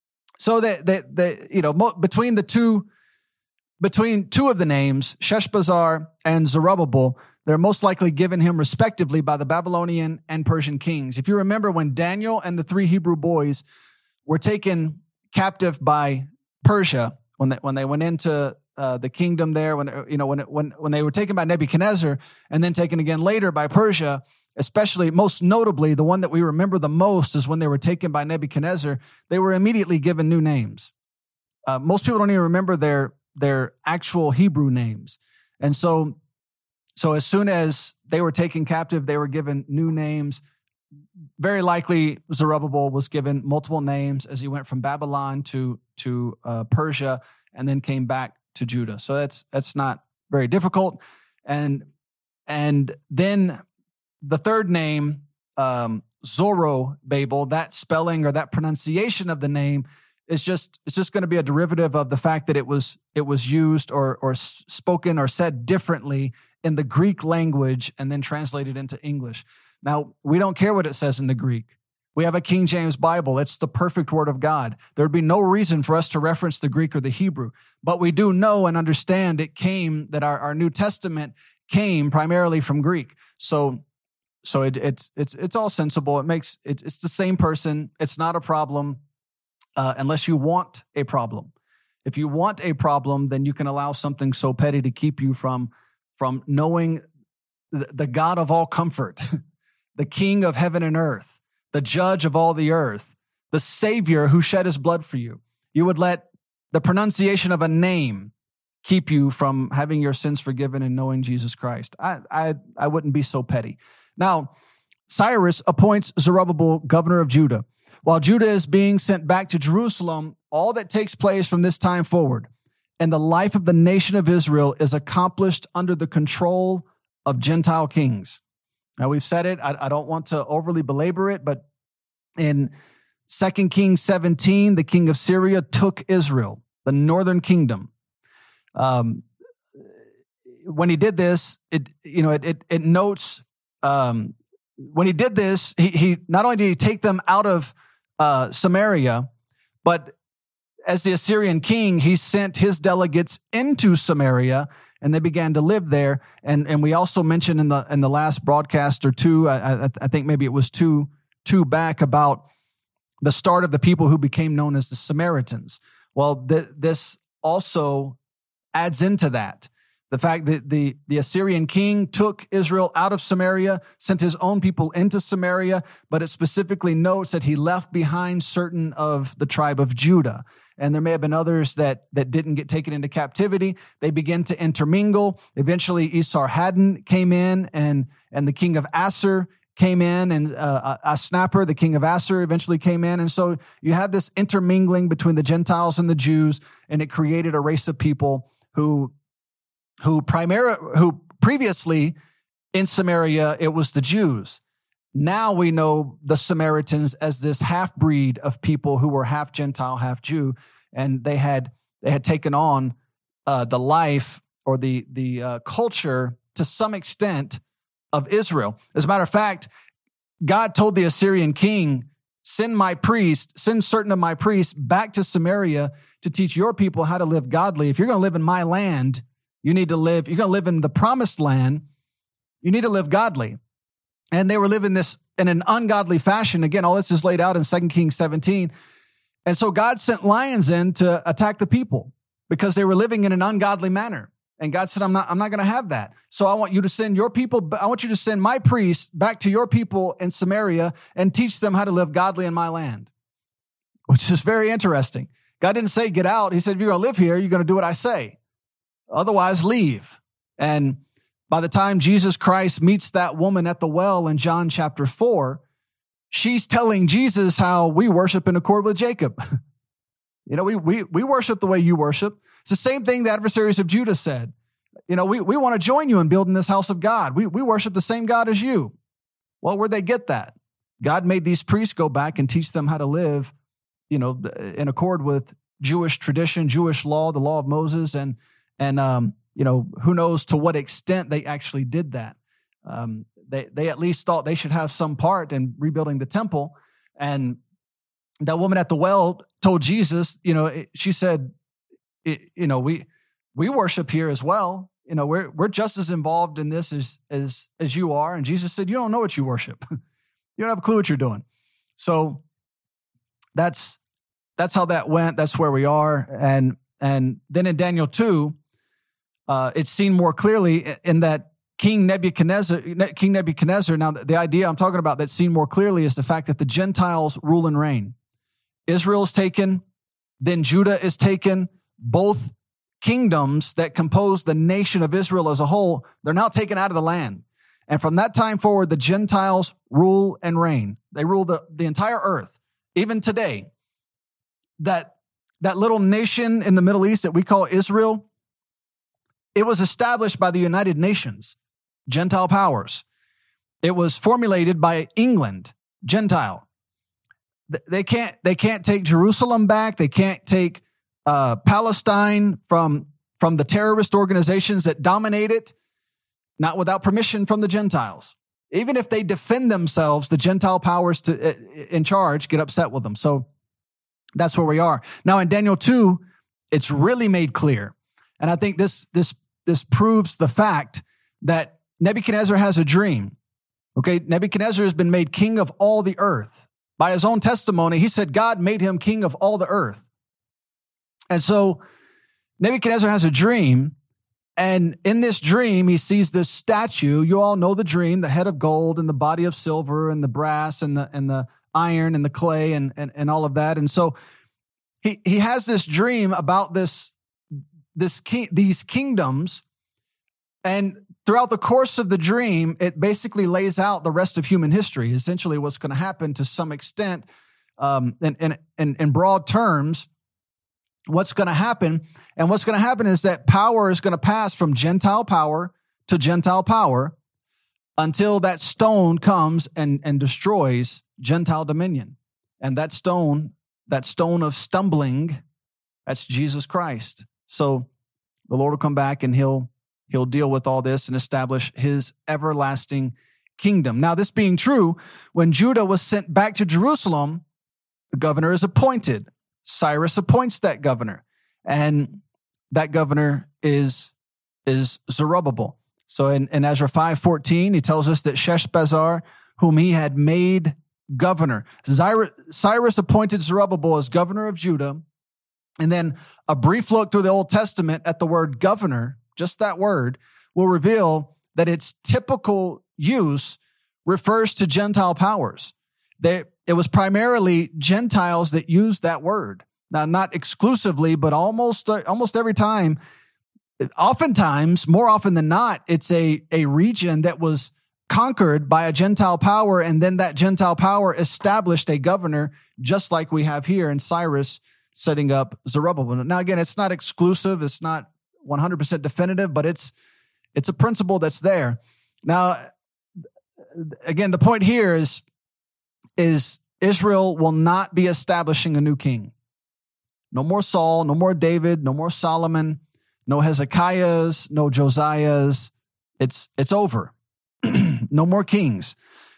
so that that that you know mo- between the two, between two of the names, Sheshbazzar and Zerubbabel, they're most likely given him respectively by the Babylonian and Persian kings. If you remember, when Daniel and the three Hebrew boys were taken captive by Persia, when they when they went into uh, the kingdom there, when you know when when when they were taken by Nebuchadnezzar and then taken again later by Persia. Especially, most notably, the one that we remember the most is when they were taken by Nebuchadnezzar. They were immediately given new names. Uh, most people don't even remember their their actual Hebrew names, and so so as soon as they were taken captive, they were given new names. Very likely, Zerubbabel was given multiple names as he went from Babylon to to uh, Persia, and then came back to Judah. So that's that's not very difficult, and and then. The third name, um, Zorobabel, that spelling or that pronunciation of the name is just it's just going to be a derivative of the fact that it was it was used or or spoken or said differently in the Greek language and then translated into English. Now, we don't care what it says in the Greek. We have a King James Bible. It's the perfect word of God. There would be no reason for us to reference the Greek or the Hebrew, but we do know and understand it came that our, our New Testament came primarily from Greek. So So it, it's it's it's all sensible. It makes it, it's the same person. It's not a problem uh, unless you want a problem. If you want a problem, then you can allow something so petty to keep you from from knowing the, the God of all comfort, the King of heaven and earth, the Judge of all the earth, the Savior who shed his blood for you. You would let the pronunciation of a name keep you from having your sins forgiven and knowing Jesus Christ. I I I wouldn't be so petty. Now, Cyrus appoints Zerubbabel governor of Judah. While Judah is being sent back to Jerusalem, all that takes place from this time forward and the life of the nation of Israel is accomplished under the control of Gentile kings. Now, we've said it. I, I don't want to overly belabor it, but in Second Kings seventeen, the king of Syria took Israel, the northern kingdom. Um, when he did this, it you know it it, it notes. Um, when he did this, he, he not only did he take them out of uh, Samaria, but as the Assyrian king, he sent his delegates into Samaria, and they began to live there. And and we also mentioned in the in the last broadcast or two, I, I, I think maybe it was two two back, about the start of the people who became known as the Samaritans. Well, th- this also adds into that. The fact that the, the Assyrian king took Israel out of Samaria, sent his own people into Samaria, but it specifically notes that he left behind certain of the tribe of Judah. And there may have been others that, that didn't get taken into captivity. They begin to intermingle. Eventually, Esarhaddon came in, and, and the king of Assur came in, and uh, Asnapper, the king of Assur, eventually came in. And so you had this intermingling between the Gentiles and the Jews, and it created a race of people who who primarily, who previously in Samaria, it was the Jews. Now we know the Samaritans as this half-breed of people who were half Gentile, half Jew, and they had they had taken on uh, the life or the the uh, culture to some extent of Israel. As a matter of fact, God told the Assyrian king, "Send my priest, send certain of my priests back to Samaria to teach your people how to live godly. If you're going to live in my land, you need to live, you're going to live in the promised land, you need to live godly." And they were living this in an ungodly fashion. Again, all this is laid out in Second Kings seventeen. And so God sent lions in to attack the people because they were living in an ungodly manner. And God said, I'm not, I'm not going to have that. So I want you to send your people, I want you to send my priests back to your people in Samaria and teach them how to live godly in my land, which is very interesting. God didn't say, get out. He said, if you're going to live here, you're going to do what I say. Otherwise, leave. And by the time Jesus Christ meets that woman at the well in John chapter four, she's telling Jesus how we worship in accord with Jacob. You know, we we we worship the way you worship. It's the same thing the adversaries of Judah said. You know, we, we want to join you in building this house of God. We we worship the same God as you. Well, where'd they get that? God made these priests go back and teach them how to live, you know, in accord with Jewish tradition, Jewish law, the law of Moses, and and um, you know, who knows to what extent they actually did that. Um, they they at least thought they should have some part in rebuilding the temple, and that woman at the well told Jesus, you know, she said, you know, we we worship here as well. You know, we're we're just as involved in this as as as you are. And Jesus said, you don't know what you worship. You don't have a clue what you're doing. So that's that's how that went. That's where we are. And and then in Daniel two, uh, it's seen more clearly in that King Nebuchadnezzar, King Nebuchadnezzar. Now, the idea I'm talking about that's seen more clearly is the fact that the Gentiles rule and reign. Israel is taken, then Judah is taken. Both kingdoms that compose the nation of Israel as a whole, they're now taken out of the land. And from that time forward, the Gentiles rule and reign. They rule the, the entire earth. Even today, that, that little nation in the Middle East that we call Israel, it was established by the United Nations, Gentile powers. It was formulated by England, Gentile. They can't, they can't take Jerusalem back. They can't take uh, Palestine from, from the terrorist organizations that dominate it, not without permission from the Gentiles. Even if they defend themselves, the Gentile powers to, uh, in charge get upset with them. So that's where we are. Now in Daniel two, it's really made clear. And I think this, this, this proves the fact that Nebuchadnezzar has a dream. Okay. Nebuchadnezzar has been made king of all the earth. By his own testimony, he said God made him king of all the earth. And so Nebuchadnezzar has a dream. And in this dream, he sees this statue. You all know the dream, the head of gold and the body of silver and the brass and the, and the iron and the clay and, and, and all of that. And so he, he has this dream about this, this king, these kingdoms. And throughout the course of the dream, it basically lays out the rest of human history, essentially what's going to happen to some extent, um, in, in, in, in broad terms, what's going to happen. And what's going to happen is that power is going to pass from Gentile power to Gentile power until that stone comes and, and destroys Gentile dominion. And that stone, that stone of stumbling, that's Jesus Christ. So the Lord will come back and he'll He'll deal with all this and establish his everlasting kingdom. Now, this being true, when Judah was sent back to Jerusalem, the governor is appointed. Cyrus appoints that governor, and that governor is, is Zerubbabel. So in, in Ezra five fourteen, he tells us that Sheshbazzar, whom he had made governor. Cyrus appointed Zerubbabel as governor of Judah. And then a brief look through the Old Testament at the word governor, just that word, will reveal that its typical use refers to Gentile powers. They, it was primarily Gentiles that used that word. Now, not exclusively, but almost uh, almost every time, oftentimes, more often than not, it's a, a region that was conquered by a Gentile power, and then that Gentile power established a governor, just like we have here in Cyrus setting up Zerubbabel. Now, again, it's not exclusive. It's not one hundred percent definitive, but it's it's a principle that's there. Now, again, the point here is, is Israel will not be establishing a new king. No more Saul, no more David, no more Solomon, no Hezekiahs, no Josiahs. It's it's over. No more kings.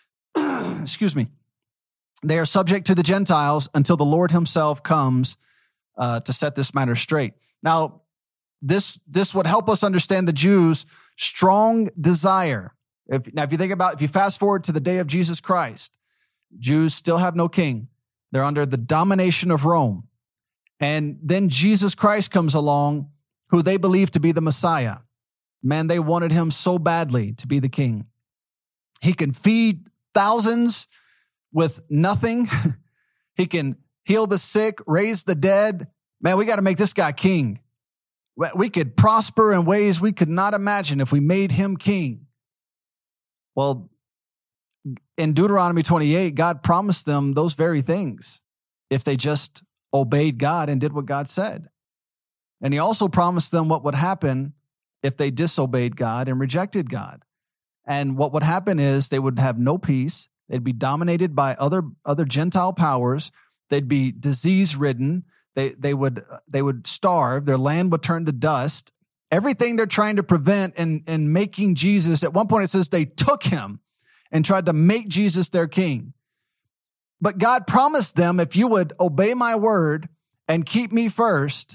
Excuse me. They are subject to the Gentiles until the Lord himself comes uh, to set this matter straight. Now, This this would help us understand the Jews' strong desire. If, now, if you think about, if you fast forward to the day of Jesus Christ, Jews still have no king. They're under the domination of Rome. And then Jesus Christ comes along, who they believe to be the Messiah. Man, they wanted him so badly to be the king. He can feed thousands with nothing. He can heal the sick, raise the dead. Man, we got to make this guy king. We could prosper in ways we could not imagine if we made him king. Well, in Deuteronomy twenty-eight, God promised them those very things if they just obeyed God and did what God said. And he also promised them what would happen if they disobeyed God and rejected God. And what would happen is they would have no peace. They'd be dominated by other, other Gentile powers. They'd be disease-ridden. They they would they would starve. Their land would turn to dust. Everything they're trying to prevent in, in making Jesus, at one point it says they took him and tried to make Jesus their king. but God promised them, if you would obey my word and keep me first,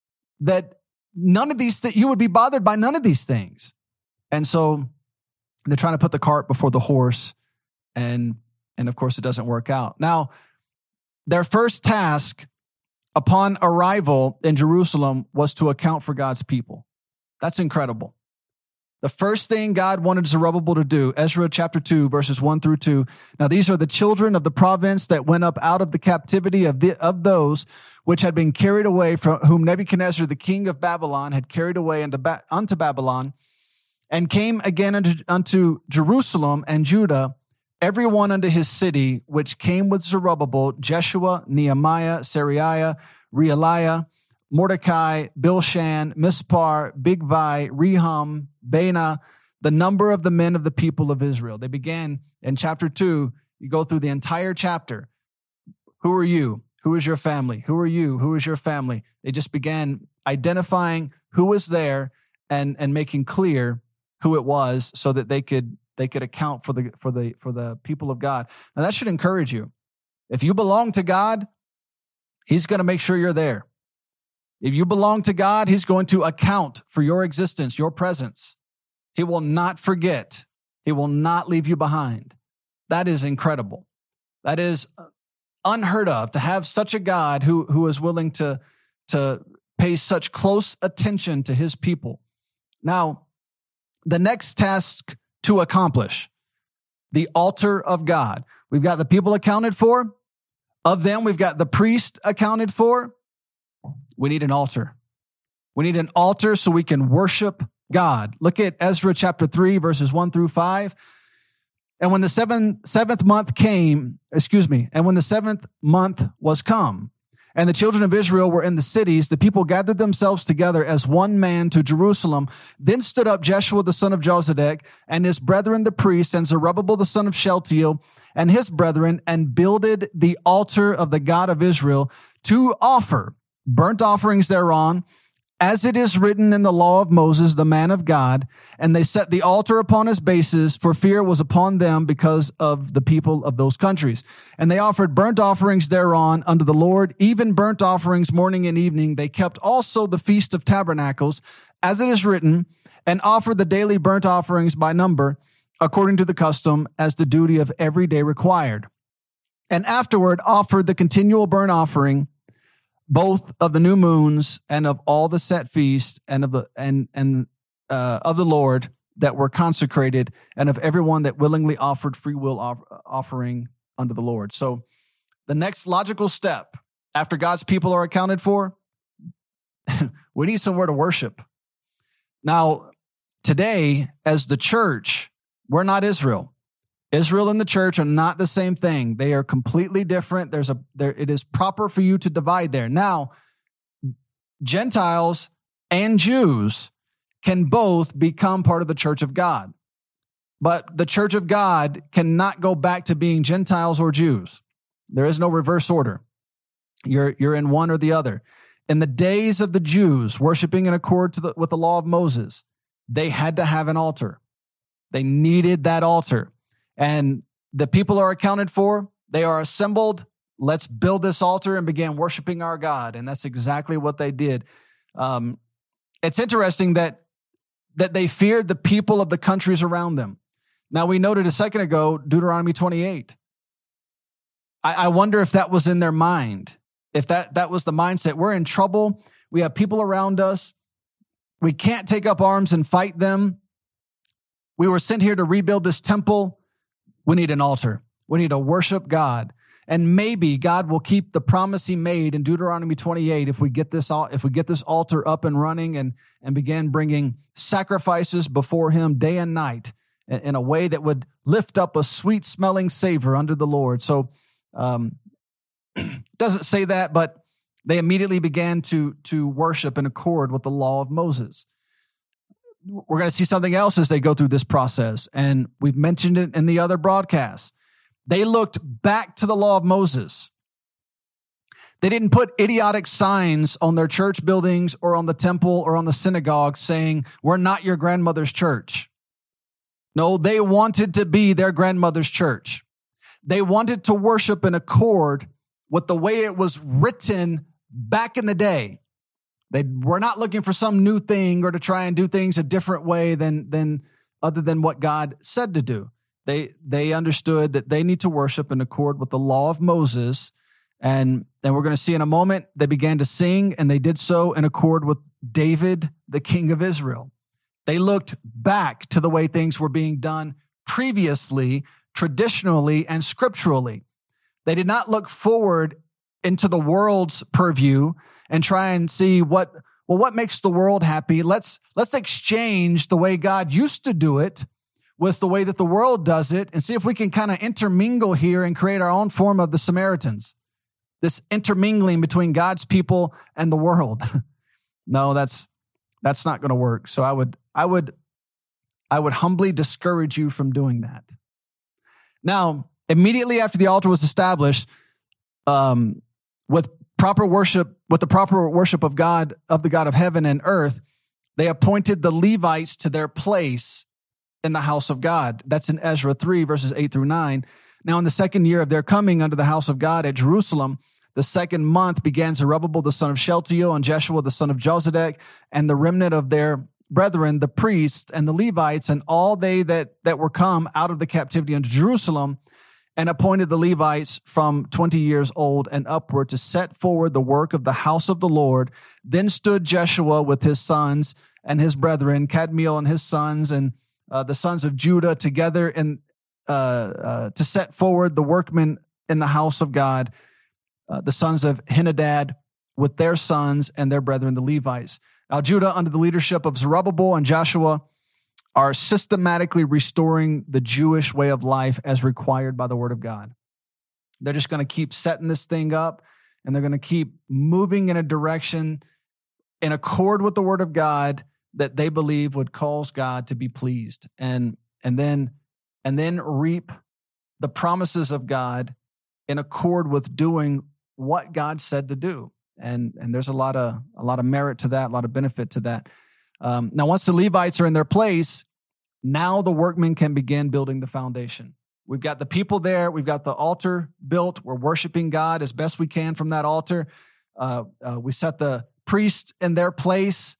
that none of these th- you would be bothered by none of these things. And so they're trying to put the cart before the horse, and and of course it doesn't work out. Now, their first task upon arrival in Jerusalem was to account for God's people. That's incredible. The first thing God wanted Zerubbabel to do, Ezra chapter two, verses one through two. Now, these are the children of the province that went up out of the captivity of the, of those which had been carried away, from whom Nebuchadnezzar, the king of Babylon, had carried away unto, ba- unto Babylon, and came again unto, unto Jerusalem and Judah, every one unto his city, which came with Zerubbabel, Jeshua, Nehemiah, Seraiah, Realiah, Mordecai, Bilshan, Mispar, Bigvai, Rehum, Baanah, the number of the men of the people of Israel. They began in chapter two. You go through the entire chapter. Who are you? Who is your family? Who are you? Who is your family? They just began identifying who was there and, and making clear who it was, so that they could they could account for the for the for the people of God. Now that should encourage you. If you belong to God, He's going to make sure you're there. If you belong to God, He's going to account for your existence, your presence. He will not forget. He will not leave you behind. That is incredible. That is unheard of, to have such a God who, who is willing to, to pay such close attention to His people. Now, the next task to accomplish, the altar of God. We've got the people accounted for. Of them, we've got the priest accounted for. We need an altar. We need an altar so we can worship God. Look at Ezra chapter three, verses one through five. And when the seventh, seventh month came, excuse me, and when the seventh month was come, and the children of Israel were in the cities, the people gathered themselves together as one man to Jerusalem. Then stood up Jeshua the son of Jozadak, and his brethren the priests, and Zerubbabel the son of Shealtiel, and his brethren, and builded the altar of the God of Israel to offer burnt offerings thereon, as it is written in the law of Moses, the man of God. And they set the altar upon his bases, for fear was upon them because of the people of those countries. And they offered burnt offerings thereon unto the Lord, even burnt offerings morning and evening. They kept also the Feast of Tabernacles, as it is written, and offered the daily burnt offerings by number, according to the custom, as the duty of every day required. And afterward offered the continual burnt offering, both of the new moons and of all the set feasts and of the and and uh, of the Lord that were consecrated, and of everyone that willingly offered free will off- offering unto the Lord. So, the next logical step after God's people are accounted for, we need somewhere to worship. Now, today, as the church, we're not Israel. Israel and the church are not the same thing. They are completely different. There's a there it is proper for you to divide there. Now, Gentiles and Jews can both become part of the church of God. But the church of God cannot go back to being Gentiles or Jews. There is no reverse order. You're you're in one or the other. In the days of the Jews worshiping in accord to the, with the law of Moses, they had to have an altar. They needed that altar. And the people are accounted for. They are assembled. Let's build this altar and begin worshiping our God. And that's exactly what they did. Um, it's interesting that, that they feared the people of the countries around them. Now, we noted a second ago, Deuteronomy twenty-eight. I, I wonder if that was in their mind. If that, that was the mindset. We're in trouble. We have people around us. We can't take up arms and fight them. We were sent here to rebuild this temple. We need an altar. We need to worship God. And maybe God will keep the promise He made in Deuteronomy twenty-eight if we get this if we get this altar up and running and, and begin bringing sacrifices before Him day and night in, in a way that would lift up a sweet-smelling savor under the Lord. So um, it doesn't say that, but they immediately began to, to worship in accord with the law of Moses. We're going to see something else as they go through this process, and we've mentioned it in the other broadcasts. They looked back to the law of Moses. They didn't put idiotic signs on their church buildings or on the temple or on the synagogue saying, "We're not your grandmother's church." No, they wanted to be their grandmother's church. They wanted to worship in accord with the way it was written back in the day. They were not looking for some new thing or to try and do things a different way than, than other than what God said to do. They they understood that they need to worship in accord with the law of Moses. And, and we're going to see in a moment, they began to sing, and they did so in accord with David, the king of Israel. They looked back to the way things were being done previously, traditionally, and scripturally. They did not look forward into the world's purview and try and see what, well, what makes the world happy. Let's, let's exchange the way God used to do it with the way that the world does it and see if we can kind of intermingle here and create our own form of the Samaritans. This intermingling between God's people and the world. No, that's that's not going to work. So I would I would I would humbly discourage you from doing that. Now, immediately after the altar was established, um, with proper worship, with the proper worship of God, of the God of heaven and earth, they appointed the Levites to their place in the house of God. That's in Ezra three, verses eight through nine. Now, in the second year of their coming unto the house of God at Jerusalem, the second month began Zerubbabel, the son of Shealtiel, and Jeshua, the son of Jozadak, and the remnant of their brethren, the priests and the Levites, and all they that, that were come out of the captivity unto Jerusalem, and appointed the Levites from twenty years old and upward to set forward the work of the house of the Lord. Then stood Jeshua with his sons and his brethren, Kadmiel and his sons, and uh, the sons of Judah together in, uh, uh, to set forward the workmen in the house of God, Uh, the sons of Henadad with their sons and their brethren, the Levites. Now, Judah, under the leadership of Zerubbabel and Joshua, are systematically restoring the Jewish way of life as required by the word of God. They're just going to keep setting this thing up, and they're going to keep moving in a direction in accord with the word of God that they believe would cause God to be pleased, and and then and then reap the promises of God in accord with doing what God said to do. And, and there's a lot of, a lot of merit to that, a lot of benefit to that. Um, now, once the Levites are in their place, now the workmen can begin building the foundation. We've got the people there. We've got the altar built. We're worshiping God as best we can from that altar. Uh, uh, we set the priests in their place.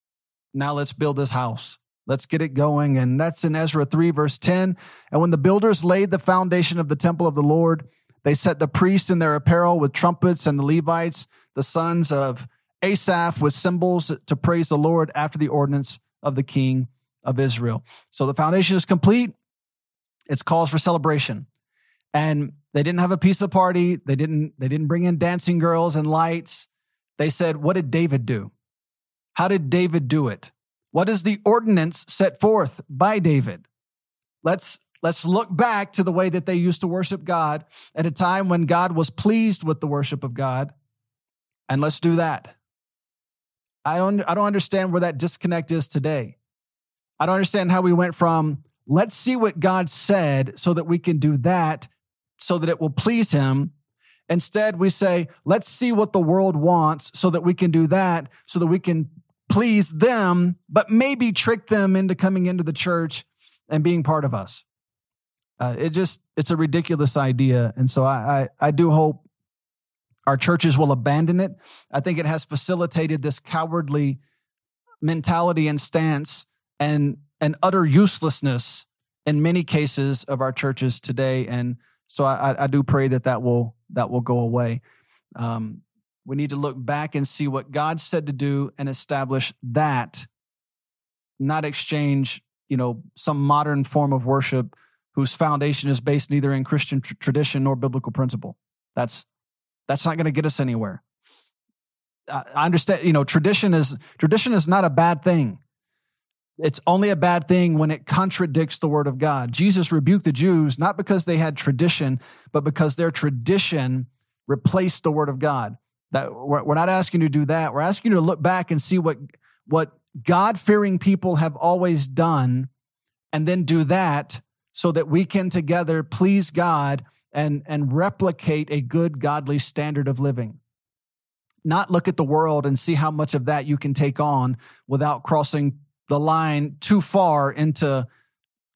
Now let's build this house. Let's get it going. And that's in Ezra three, verse ten. And when the builders laid the foundation of the temple of the Lord, they set the priests in their apparel with trumpets, and the Levites, the sons of Asaph, with cymbals to praise the Lord after the ordinance of the king of Israel. So the foundation is complete. It's cause for celebration. And they didn't have a pizza party. They didn't, they didn't bring in dancing girls and lights. They said, what did David do? How did David do it? What is the ordinance set forth by David? Let's Let's look back to the way that they used to worship God at a time when God was pleased with the worship of God, and let's do that. I don't, I don't understand where that disconnect is today. I don't understand how we went from, let's see what God said so that we can do that so that it will please him. Instead, we say, let's see what the world wants so that we can do that so that we can please them, but maybe trick them into coming into the church and being part of us. Uh, it just, it's a ridiculous idea. And so I, I, I do hope our churches will abandon it. I think it has facilitated this cowardly mentality and stance and, and utter uselessness in many cases of our churches today. And so I, I do pray that that will, that will go away. Um, we need to look back and see what God said to do and establish that, not exchange, you know, some modern form of worship whose foundation is based neither in Christian tr- tradition nor biblical principle. That's that's not going to get us anywhere. I, I understand, you know, tradition is tradition is not a bad thing. It's only a bad thing when it contradicts the word of God. Jesus rebuked the Jews not because they had tradition, but because their tradition replaced the word of God. That we're, we're not asking you to do that. We're asking you to look back and see what what God-fearing people have always done, and then do that, so that we can together please God and, and replicate a good, godly standard of living. Not look at the world and see how much of that you can take on without crossing the line too far into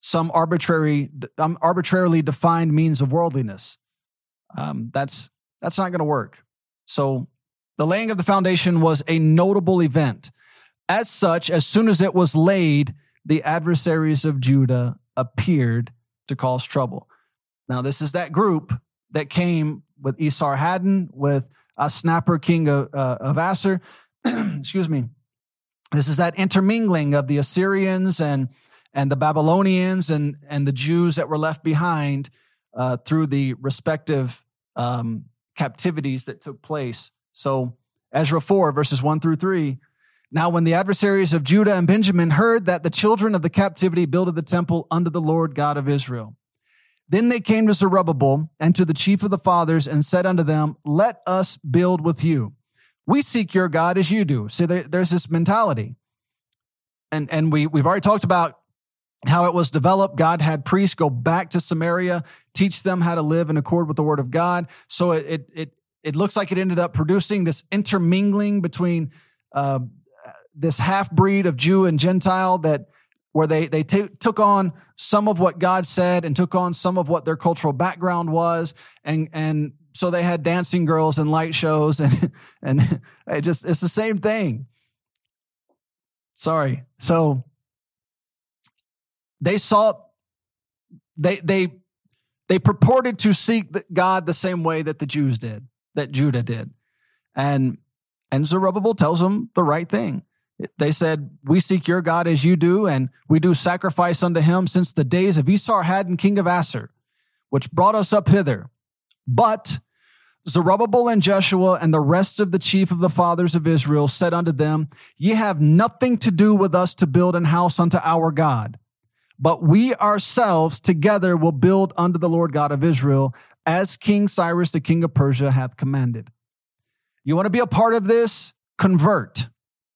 some arbitrary, um, arbitrarily defined means of worldliness. Um, that's that's not going to work. So the laying of the foundation was a notable event. As such, as soon as it was laid, the adversaries of Judah appeared to cause trouble. Now, this is that group that came with Esarhaddon, with Asnapper, king of, uh, of Assur. Excuse me. This is that intermingling of the Assyrians and, and the Babylonians and, and the Jews that were left behind uh, through the respective um, captivities that took place. So Ezra four, verses one through three. Now, when the adversaries of Judah and Benjamin heard that the children of the captivity builded the temple unto the Lord God of Israel, then they came to Zerubbabel and to the chief of the fathers and said unto them, let us build with you. We seek your God as you do. So there, there's this mentality. And, and we, we've already talked about how it was developed. God had priests go back to Samaria, teach them how to live in accord with the word of God. So it, it, it, it looks like it ended up producing this intermingling between uh, this half-breed of Jew and Gentile that where they, they t- took on some of what God said and took on some of what their cultural background was. And, and so they had dancing girls and light shows and, and it just, it's the same thing. Sorry. So they sought, they, they, they purported to seek God the same way that the Jews did, that Judah did. And, and Zerubbabel tells them the right thing. They said, we seek your God as you do, and we do sacrifice unto him since the days of Esarhaddon, king of Assur, which brought us up hither. But Zerubbabel and Jeshua and the rest of the chief of the fathers of Israel said unto them, ye have nothing to do with us to build an house unto our God, but we ourselves together will build unto the Lord God of Israel, as King Cyrus, the king of Persia, hath commanded. You want to be a part of this? Convert.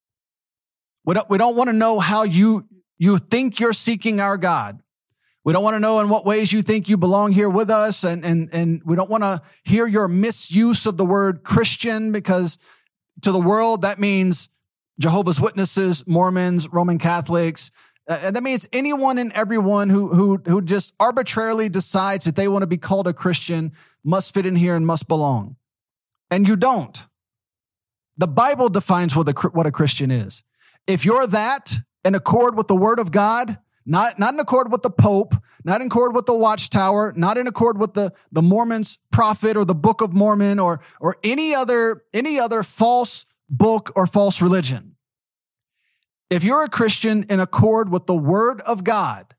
We don't, we don't want to know how you, you think you're seeking our God. We don't want to know in what ways you think you belong here with us. And, and, and we don't want to hear your misuse of the word Christian, because to the world, that means Jehovah's Witnesses, Mormons, Roman Catholics. Uh, and that means anyone and everyone who, who, who just arbitrarily decides that they want to be called a Christian must fit in here and must belong. And you don't. The Bible defines what a, what a Christian is. If you're that in accord with the word of God, not, not in accord with the Pope, not in accord with the Watchtower, not in accord with the, the Mormon's prophet or the Book of Mormon or, or any other, any other false book or false religion. If you're a Christian in accord with the word of God,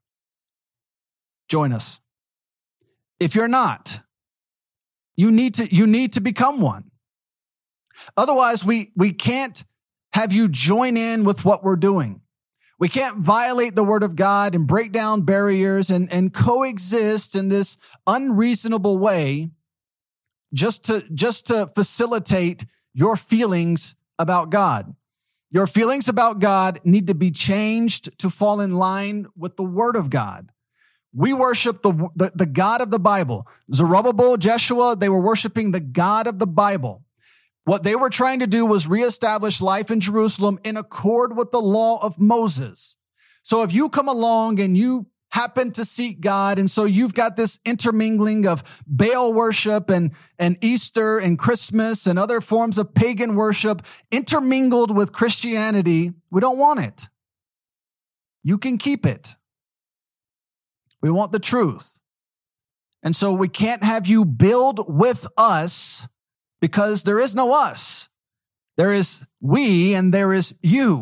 join us. If you're not, you need to, you need to become one. Otherwise, we, we can't have you join in with what we're doing. We can't violate the word of God and break down barriers and, and coexist in this unreasonable way just to, just to facilitate your feelings about God. Your feelings about God need to be changed to fall in line with the word of God. We worship the, the, the God of the Bible. Zerubbabel, Jeshua, they were worshiping the God of the Bible. What they were trying to do was reestablish life in Jerusalem in accord with the law of Moses. So if you come along and you happen to seek God, and so you've got this intermingling of Baal worship and, and Easter and Christmas and other forms of pagan worship intermingled with Christianity, we don't want it. You can keep it. We want the truth. And so we can't have you build with us, because there is no us. There is we and there is you.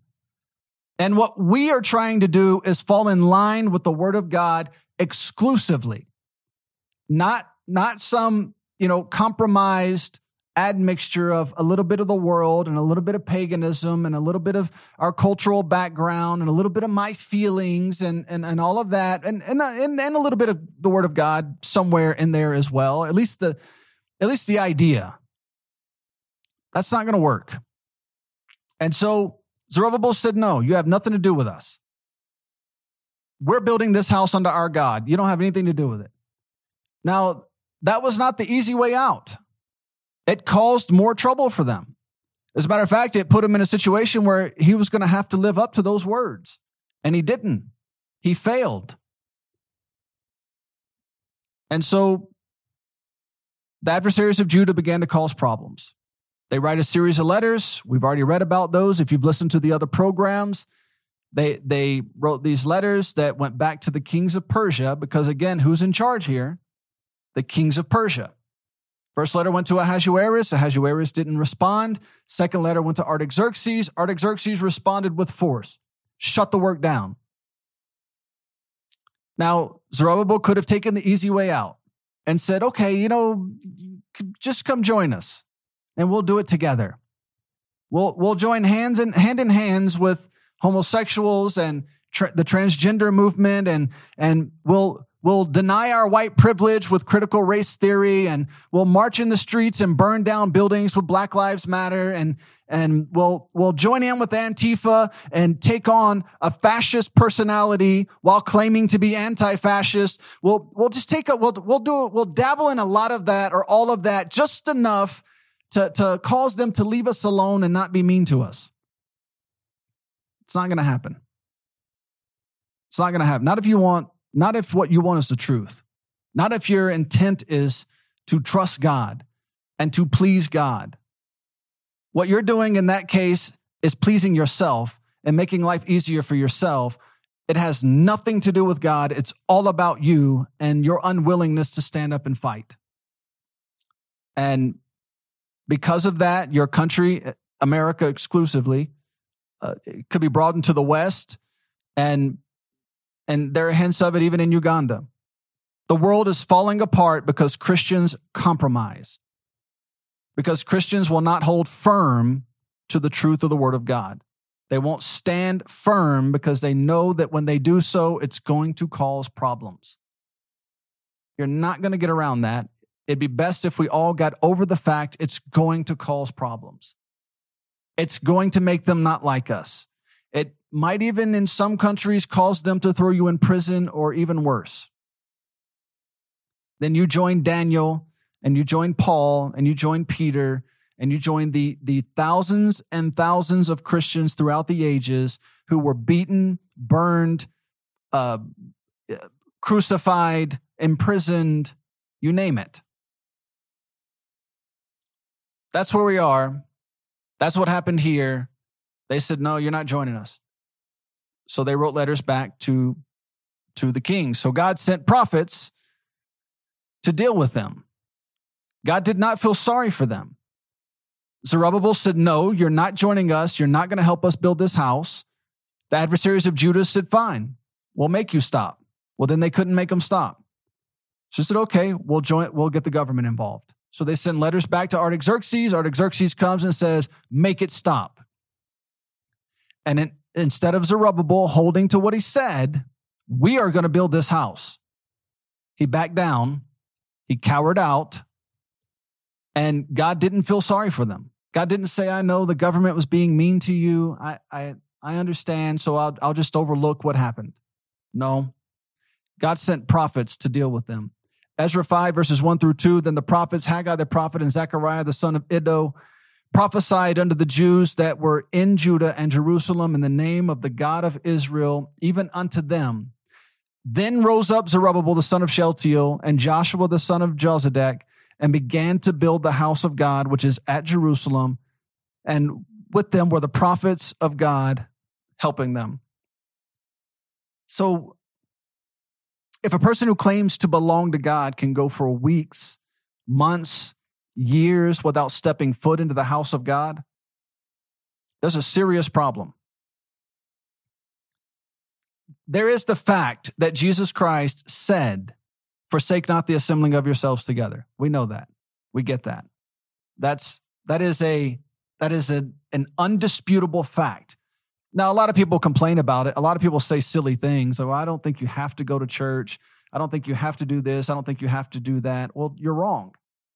And what we are trying to do is fall in line with the word of God exclusively. Not, not some, you know, compromised admixture of a little bit of the world and a little bit of paganism and a little bit of our cultural background and a little bit of my feelings and, and, and all of that. And, and, and, and a little bit of the word of God somewhere in there as well. At least the, At least the idea. That's not going to work. And so Zerubbabel said, no, you have nothing to do with us. We're building this house unto our God. You don't have anything to do with it. Now, that was not the easy way out. It caused more trouble for them. As a matter of fact, it put him in a situation where he was going to have to live up to those words. And he didn't. He failed. And so the adversaries of Judah began to cause problems. They write a series of letters. We've already read about those. If you've listened to the other programs, they, they wrote these letters that went back to the kings of Persia because, again, who's in charge here? The kings of Persia. First letter went to Ahasuerus. Ahasuerus didn't respond. Second letter went to Artaxerxes. Artaxerxes responded with force. Shut the work down. Now, Zerubbabel could have taken the easy way out and said, okay, you know, just come join us and we'll do it together. We'll, we'll join hands in, hand in hands with homosexuals and tra- the transgender movement, and, and we'll, we'll deny our white privilege with critical race theory, and we'll march in the streets and burn down buildings with Black Lives Matter, and And we'll, we'll join in with Antifa and take on a fascist personality while claiming to be anti-fascist. We'll, we'll just take a, we'll, we'll do, we'll dabble in a lot of that or all of that, just enough to, to cause them to leave us alone and not be mean to us. It's not going to happen. It's not going to happen. Not if you want, not if what you want is the truth. Not if your intent is to trust God and to please God. What you're doing in that case is pleasing yourself and making life easier for yourself. It has nothing to do with God. It's all about you and your unwillingness to stand up and fight. And because of that, your country, America exclusively, uh, it could be broadened to the West. And, and there are hints of it even in Uganda. The world is falling apart because Christians compromise. Because Christians will not hold firm to the truth of the Word of God. They won't stand firm because they know that when they do so, it's going to cause problems. You're not going to get around that. It'd be best if we all got over the fact it's going to cause problems. It's going to make them not like us. It might even, in some countries, cause them to throw you in prison or even worse. Then you join Daniel, and you join Paul, and you join Peter, and you join the, the thousands and thousands of Christians throughout the ages who were beaten, burned, uh, crucified, imprisoned, you name it. That's where we are. That's what happened here. They said, no, you're not joining us. So they wrote letters back to, to the king. So God sent prophets to deal with them. God did not feel sorry for them. Zerubbabel said, no, you're not joining us. You're not going to help us build this house. The adversaries of Judah said, fine, we'll make you stop. Well, then they couldn't make them stop. So they said, okay, we'll join, we'll get the government involved. So they send letters back to Artaxerxes. Artaxerxes comes and says, make it stop. And in, instead of Zerubbabel holding to what he said, we are going to build this house, he backed down. He cowered out. And God didn't feel sorry for them. God didn't say, I know the government was being mean to you. I I, I understand, so I'll, I'll just overlook what happened. No. God sent prophets to deal with them. Ezra five, verses one through two, then the prophets, Haggai the prophet and Zechariah the son of Iddo, prophesied unto the Jews that were in Judah and Jerusalem in the name of the God of Israel, even unto them. Then rose up Zerubbabel the son of Shealtiel and Joshua the son of Jozadak, and began to build the house of God, which is at Jerusalem. And with them were the prophets of God helping them. So if a person who claims to belong to God can go for weeks, months, years without stepping foot into the house of God, there's a serious problem. There is the fact that Jesus Christ said, forsake not the assembling of yourselves together. We know that. We get that. That's, that is a, that is a, an undisputable fact. Now, a lot of people complain about it. A lot of people say silly things. Like, well, I don't think you have to go to church. I don't think you have to do this. I don't think you have to do that. Well, you're wrong.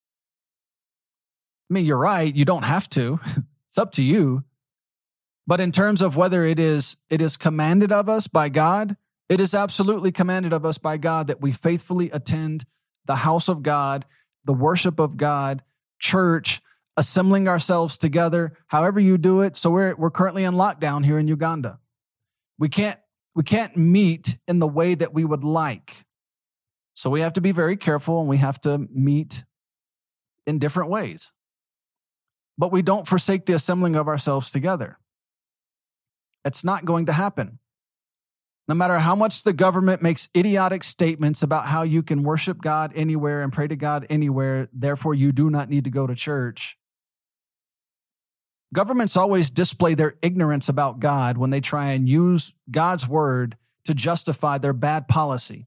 I mean, you're right. You don't have to. It's up to you. But in terms of whether it is, it is commanded of us by God, it is absolutely commanded of us by God that we faithfully attend the house of God, the worship of God, church, assembling ourselves together, however you do it. So we're we're currently in lockdown here in Uganda. We can't we can't meet in the way that we would like. So we have to be very careful, and we have to meet in different ways. But we don't forsake the assembling of ourselves together. It's not going to happen. No matter how much the government makes idiotic statements about how you can worship God anywhere and pray to God anywhere, therefore you do not need to go to church. Governments always display their ignorance about God when they try and use God's word to justify their bad policy.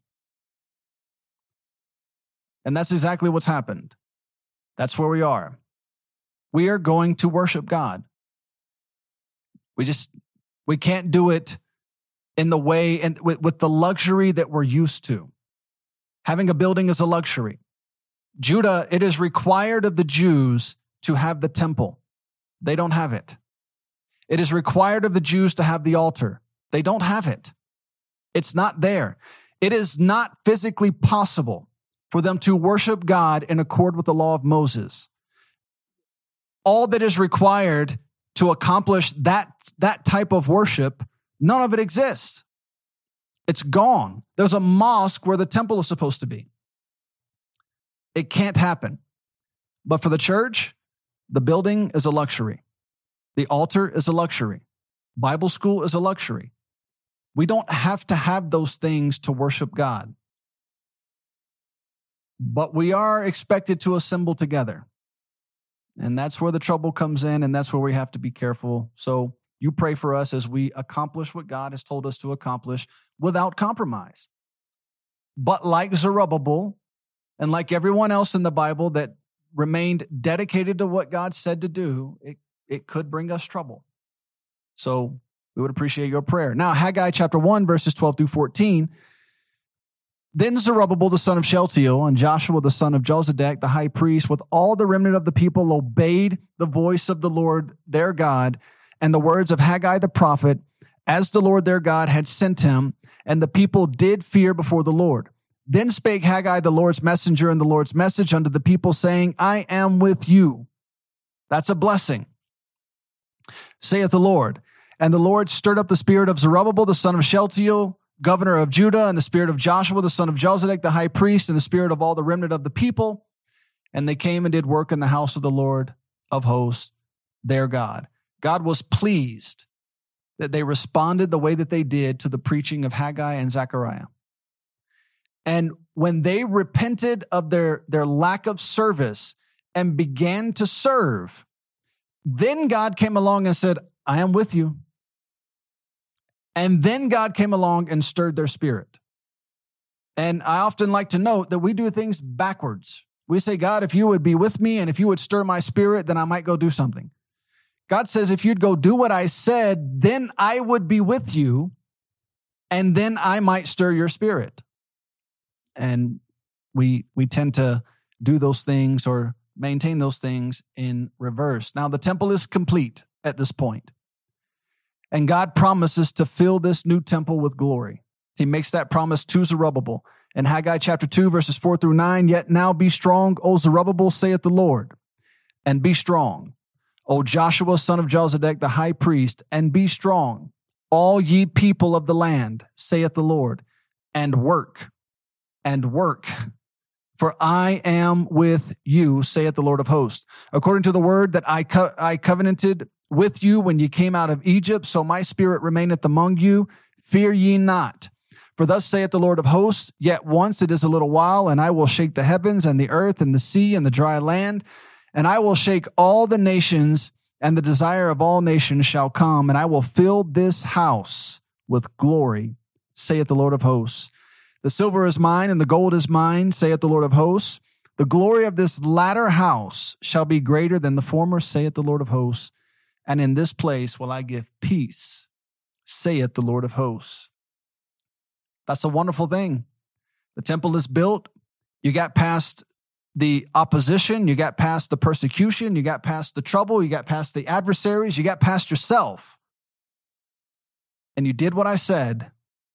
And that's exactly what's happened. That's where we are. We are going to worship God. We just, we can't do it in the way and with, with the luxury that we're used to. Having a building is a luxury. Judah, it is required of the Jews to have the temple. They don't have it. It is required of the Jews to have the altar. They don't have it. It's not there. It is not physically possible for them to worship God in accord with the law of Moses. All that is required to accomplish that, that type of worship, none of it exists. It's gone. There's a mosque where the temple is supposed to be. It can't happen. But for the church, the building is a luxury. The altar is a luxury. Bible school is a luxury. We don't have to have those things to worship God. But we are expected to assemble together. And that's where the trouble comes in, and that's where we have to be careful. So you pray for us as we accomplish what God has told us to accomplish without compromise. But like Zerubbabel, and like everyone else in the Bible that remained dedicated to what God said to do, it, it could bring us trouble. So we would appreciate your prayer. Now, Haggai chapter one, verses twelve through fourteen. Then Zerubbabel, the son of Shealtiel, and Joshua, the son of Jozadak, the high priest, with all the remnant of the people, obeyed the voice of the Lord their God and the words of Haggai the prophet, as the Lord their God had sent him, and the people did fear before the Lord. Then spake Haggai the Lord's messenger and the Lord's message unto the people, saying, I am with you. That's a blessing, saith the Lord. And the Lord stirred up the spirit of Zerubbabel, the son of Shealtiel, governor of Judah, and the spirit of Joshua, the son of Jozadak, the high priest, and the spirit of all the remnant of the people. And they came and did work in the house of the Lord of hosts, their God. God was pleased that they responded the way that they did to the preaching of Haggai and Zechariah. And when they repented of their, their lack of service and began to serve, then God came along and said, I am with you. And then God came along and stirred their spirit. And I often like to note that we do things backwards. We say, God, if you would be with me and if you would stir my spirit, then I might go do something. God says, if you'd go do what I said, then I would be with you, and then I might stir your spirit. And we we tend to do those things or maintain those things in reverse. Now, the temple is complete at this point. And God promises to fill this new temple with glory. He makes that promise to Zerubbabel. In Haggai chapter two, verses four through nine, yet now be strong, O Zerubbabel, saith the Lord, and be strong, O Joshua, son of Jozadak, the high priest, and be strong, all ye people of the land, saith the Lord, and work, and work, for I am with you, saith the Lord of hosts. According to the word that I, co- I covenanted with you when ye came out of Egypt, so my spirit remaineth among you. Fear ye not. For thus saith the Lord of hosts, yet once it is a little while, and I will shake the heavens and the earth and the sea and the dry land, and I will shake all the nations, and the desire of all nations shall come, and I will fill this house with glory, saith the Lord of hosts. The silver is mine, and the gold is mine, saith the Lord of hosts. The glory of this latter house shall be greater than the former, saith the Lord of hosts. And in this place will I give peace, saith the Lord of hosts. That's a wonderful thing. The temple is built. You got past the opposition. You got past the persecution. You got past the trouble. You got past the adversaries. You got past yourself. And you did what I said.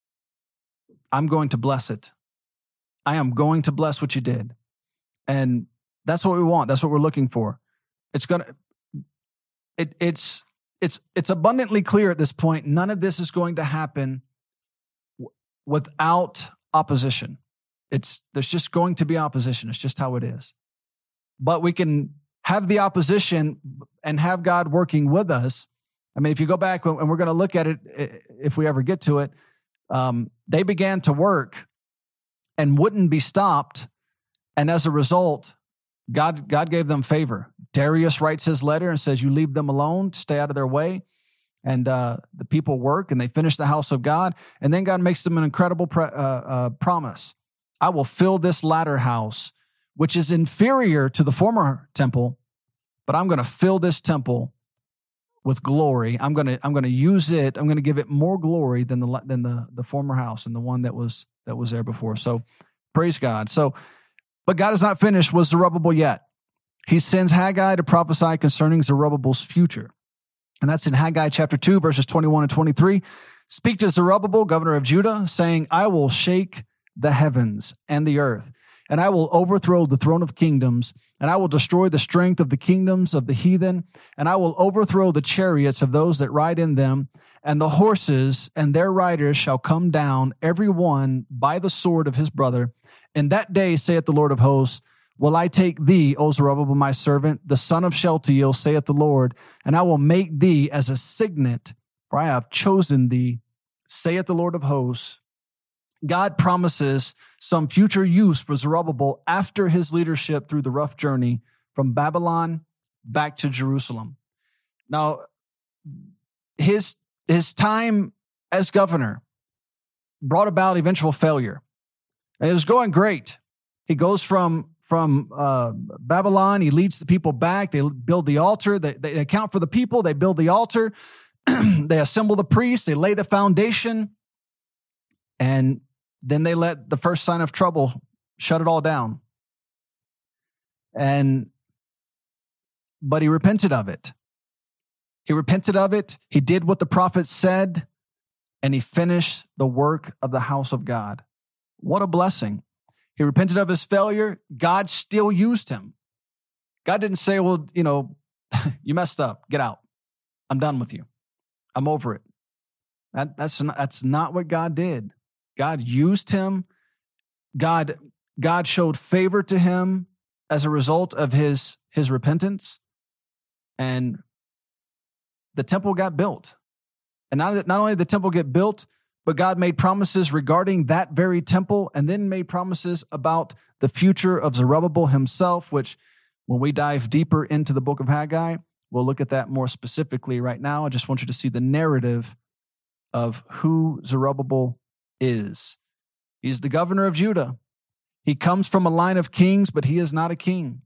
I'm going to bless it. I am going to bless what you did. And that's what we want. That's what we're looking for. It's going to... It, it's it's it's abundantly clear at this point, none of this is going to happen w- without opposition. It's there's just going to be opposition. It's just how it is. But we can have the opposition and have God working with us. I mean, if you go back, and we're going to look at it if we ever get to it, um, they began to work and wouldn't be stopped. And as a result, God, God gave them favor. Darius writes his letter and says, you leave them alone, stay out of their way. And uh, the people work and they finish the house of God. And then God makes them an incredible pre- uh, uh, promise. I will fill this latter house, which is inferior to the former temple, but I'm going to fill this temple with glory. I'm going to I'm going to use it. I'm going to give it more glory than the than the the former house and the one that was that was there before. So praise God. So, but God is not finished with Zerubbabel yet. He sends Haggai to prophesy concerning Zerubbabel's future, and that's in Haggai chapter two, verses twenty-one and twenty-three. Speak to Zerubbabel, governor of Judah, saying, I will shake the heavens and the earth, and I will overthrow the throne of kingdoms, and I will destroy the strength of the kingdoms of the heathen, and I will overthrow the chariots of those that ride in them, and the horses and their riders shall come down, every one by the sword of his brother. In that day, saith the Lord of hosts, will I take thee, O Zerubbabel, my servant, the son of Shealtiel, saith the Lord, and I will make thee as a signet, for I have chosen thee, saith the Lord of hosts. God promises some future use for Zerubbabel after his leadership through the rough journey from Babylon back to Jerusalem. Now, his, his time as governor brought about eventual failure. And it was going great. He goes from, from uh, Babylon, he leads the people back, they build the altar, they, they account for the people, they build the altar, they assemble the priests, they lay the foundation, and then they let the first sign of trouble shut it all down. And, but he repented of it. He repented of it. He did what the prophet said, and he finished the work of the house of God. What a blessing. He repented of his failure. God still used him. God didn't say, well, you know, you messed up. Get out. I'm done with you. I'm over it. That, that's not, that's not what God did. God used him. God, God showed favor to him as a result of his, his repentance. And the temple got built. And not, not only did the temple get built, but God made promises regarding that very temple, and then made promises about the future of Zerubbabel himself, which when we dive deeper into the book of Haggai, we'll look at that more specifically. Right now, I just want you to see the narrative of who Zerubbabel is. He's the governor of Judah. He comes from a line of kings, but he is not a king.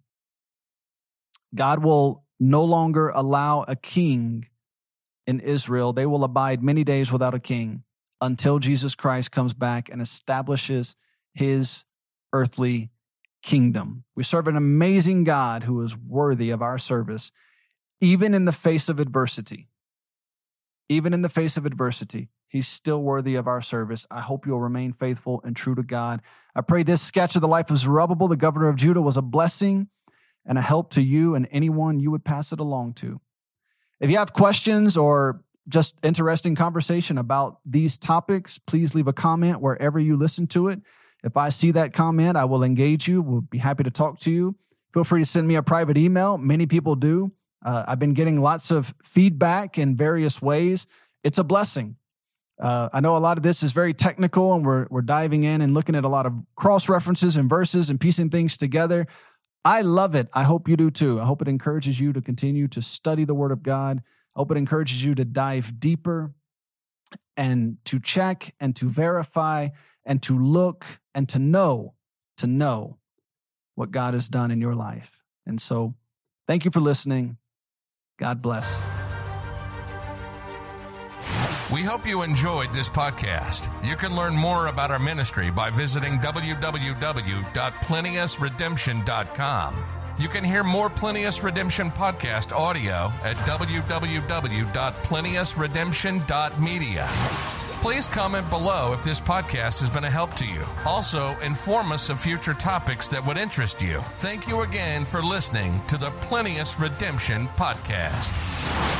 God will no longer allow a king in Israel. They will abide many days without a king until Jesus Christ comes back and establishes his earthly kingdom. We serve an amazing God who is worthy of our service, even in the face of adversity. Even in the face of adversity, he's still worthy of our service. I hope you'll remain faithful and true to God. I pray this sketch of the life of Zerubbabel, the governor of Judah, was a blessing and a help to you and anyone you would pass it along to. If you have questions or just interesting conversation about these topics, please leave a comment wherever you listen to it. If I see that comment, I will engage you. We'll be happy to talk to you. Feel free to send me a private email. Many people do. Uh, I've been getting lots of feedback in various ways. It's a blessing. Uh, I know a lot of this is very technical, and we're we're diving in and looking at a lot of cross references and verses and piecing things together. I love it. I hope you do too. I hope it encourages you to continue to study the Word of God. I hope it encourages you to dive deeper and to check and to verify and to look and to know, to know what God has done in your life. And so thank you for listening. God bless. We hope you enjoyed this podcast. You can learn more about our ministry by visiting w w w dot plenius redemption dot com. You can hear more Plenius Redemption podcast audio at w w w dot plenius redemption dot media. Please comment below if this podcast has been a help to you. Also, inform us of future topics that would interest you. Thank you again for listening to the Plenius Redemption podcast.